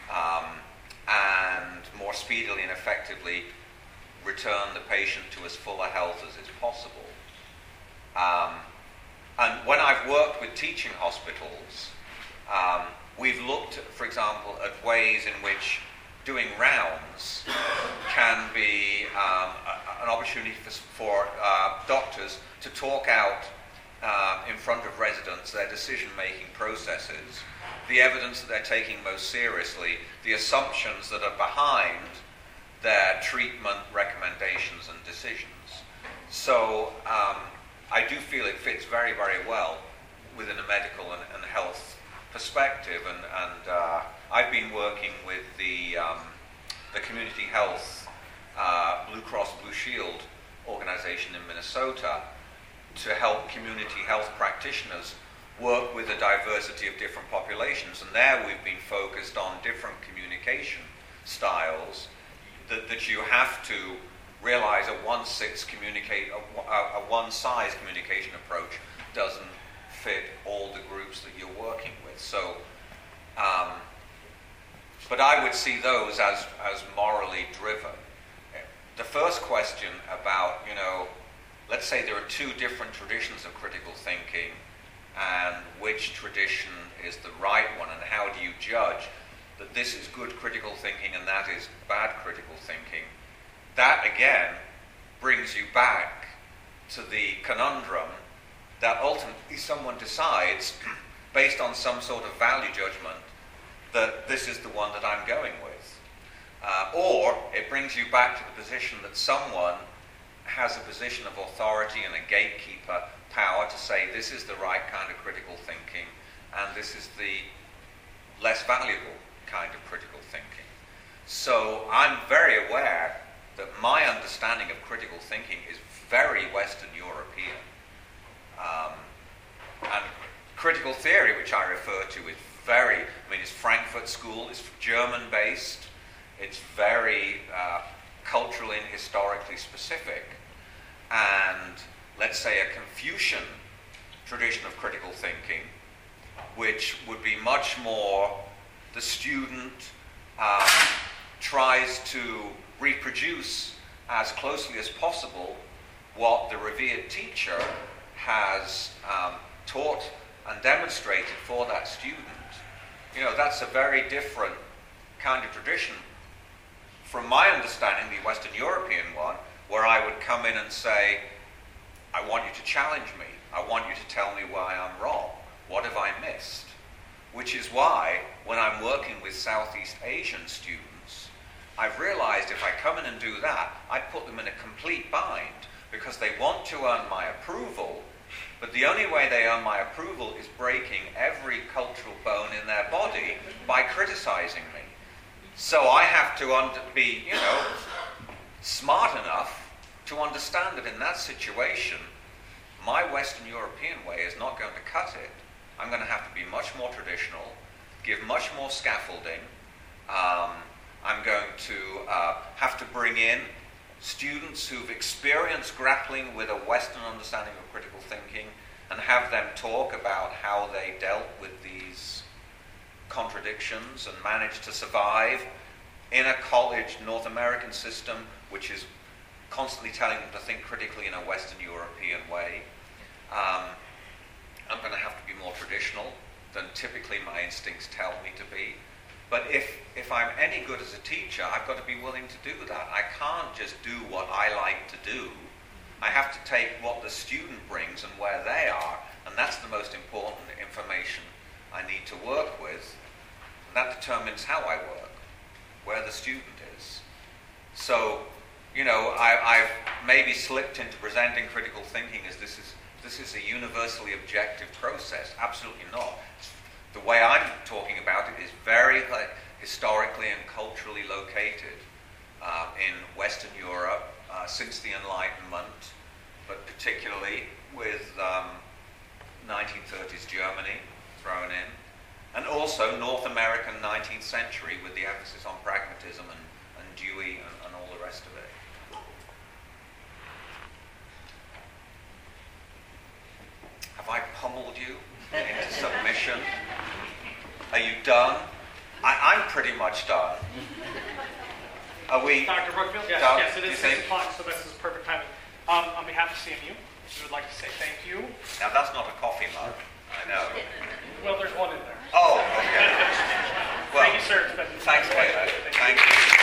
and more speedily and effectively return the patient to as full a health as is possible. And when I've worked with teaching hospitals, we've looked, for example, at ways in which doing rounds can be an opportunity for doctors to talk out in front of residents their decision-making processes, the evidence that they're taking most seriously, the assumptions that are behind their treatment recommendations and decisions. So I do feel it fits very, very well within a medical and health perspective, and I've been working with the community health Blue Cross Blue Shield organization in Minnesota to help community health practitioners work with a diversity of different populations, and there we've been focused on different communication styles that you have to realize a one-size communication approach doesn't fit all the groups that you're working with. So, but I would see those as morally driven. The first question about, let's say there are two different traditions of critical thinking, and which tradition is the right one, and how do you judge that this is good critical thinking and that is bad critical thinking? That, again, brings you back to the conundrum that ultimately someone decides, based on some sort of value judgment, that this is the one that I'm going with. Or it brings you back to the position that someone has a position of authority and a gatekeeper power to say this is the right kind of critical thinking and this is the less valuable kind of critical thinking. So I'm very aware that my understanding of critical thinking is very Western European. And critical theory, which I refer to, is it's Frankfurt School, it's German-based, it's very culturally and historically specific. And let's say a Confucian tradition of critical thinking, which would be much more the student tries to reproduce as closely as possible what the revered teacher has taught and demonstrated for that student. That's a very different kind of tradition from my understanding, the Western European one, where I would come in and say, I want you to challenge me. I want you to tell me why I'm wrong. What have I missed? Which is why, when I'm working with Southeast Asian students, I've realized if I come in and do that, I put them in a complete bind, because they want to earn my approval, but the only way they earn my approval is breaking every cultural bone in their body by criticizing me. So I have to be, smart enough to understand that in that situation, my Western European way is not going to cut it. I'm going to have to be much more traditional, give much more scaffolding. I'm going to have to bring in students who've experienced grappling with a Western understanding of critical thinking and have them talk about how they dealt with these contradictions and managed to survive in a college North American system which is constantly telling them to think critically in a Western European way. I'm going to have to be more traditional than typically my instincts tell me to be. But if I'm any good as a teacher, I've got to be willing to do that. I can't just do what I like to do. I have to take what the student brings and where they are, and that's the most important information I need to work with. And that determines how I work, where the student is. So, I've maybe slipped into presenting critical thinking as this is a universally objective process. Absolutely not. The way I'm talking about it is very historically and culturally located in Western Europe, since the Enlightenment, but particularly with 1930s Germany thrown in, and also North American 19th century with the emphasis on pragmatism and Dewey and all the rest of it. Have I pummeled you into submission? Are you done? I'm pretty much done. Are we? Dr. Brookfield? Yes, done? yes, it is 6 o'clock, so this is perfect timing. On behalf of CMU, we would like to say thank you. Now that's not a coffee mug, I know. Well, there's one in there. Oh, okay. Well, thank you, sir. Thanks, Caleb. Thank you.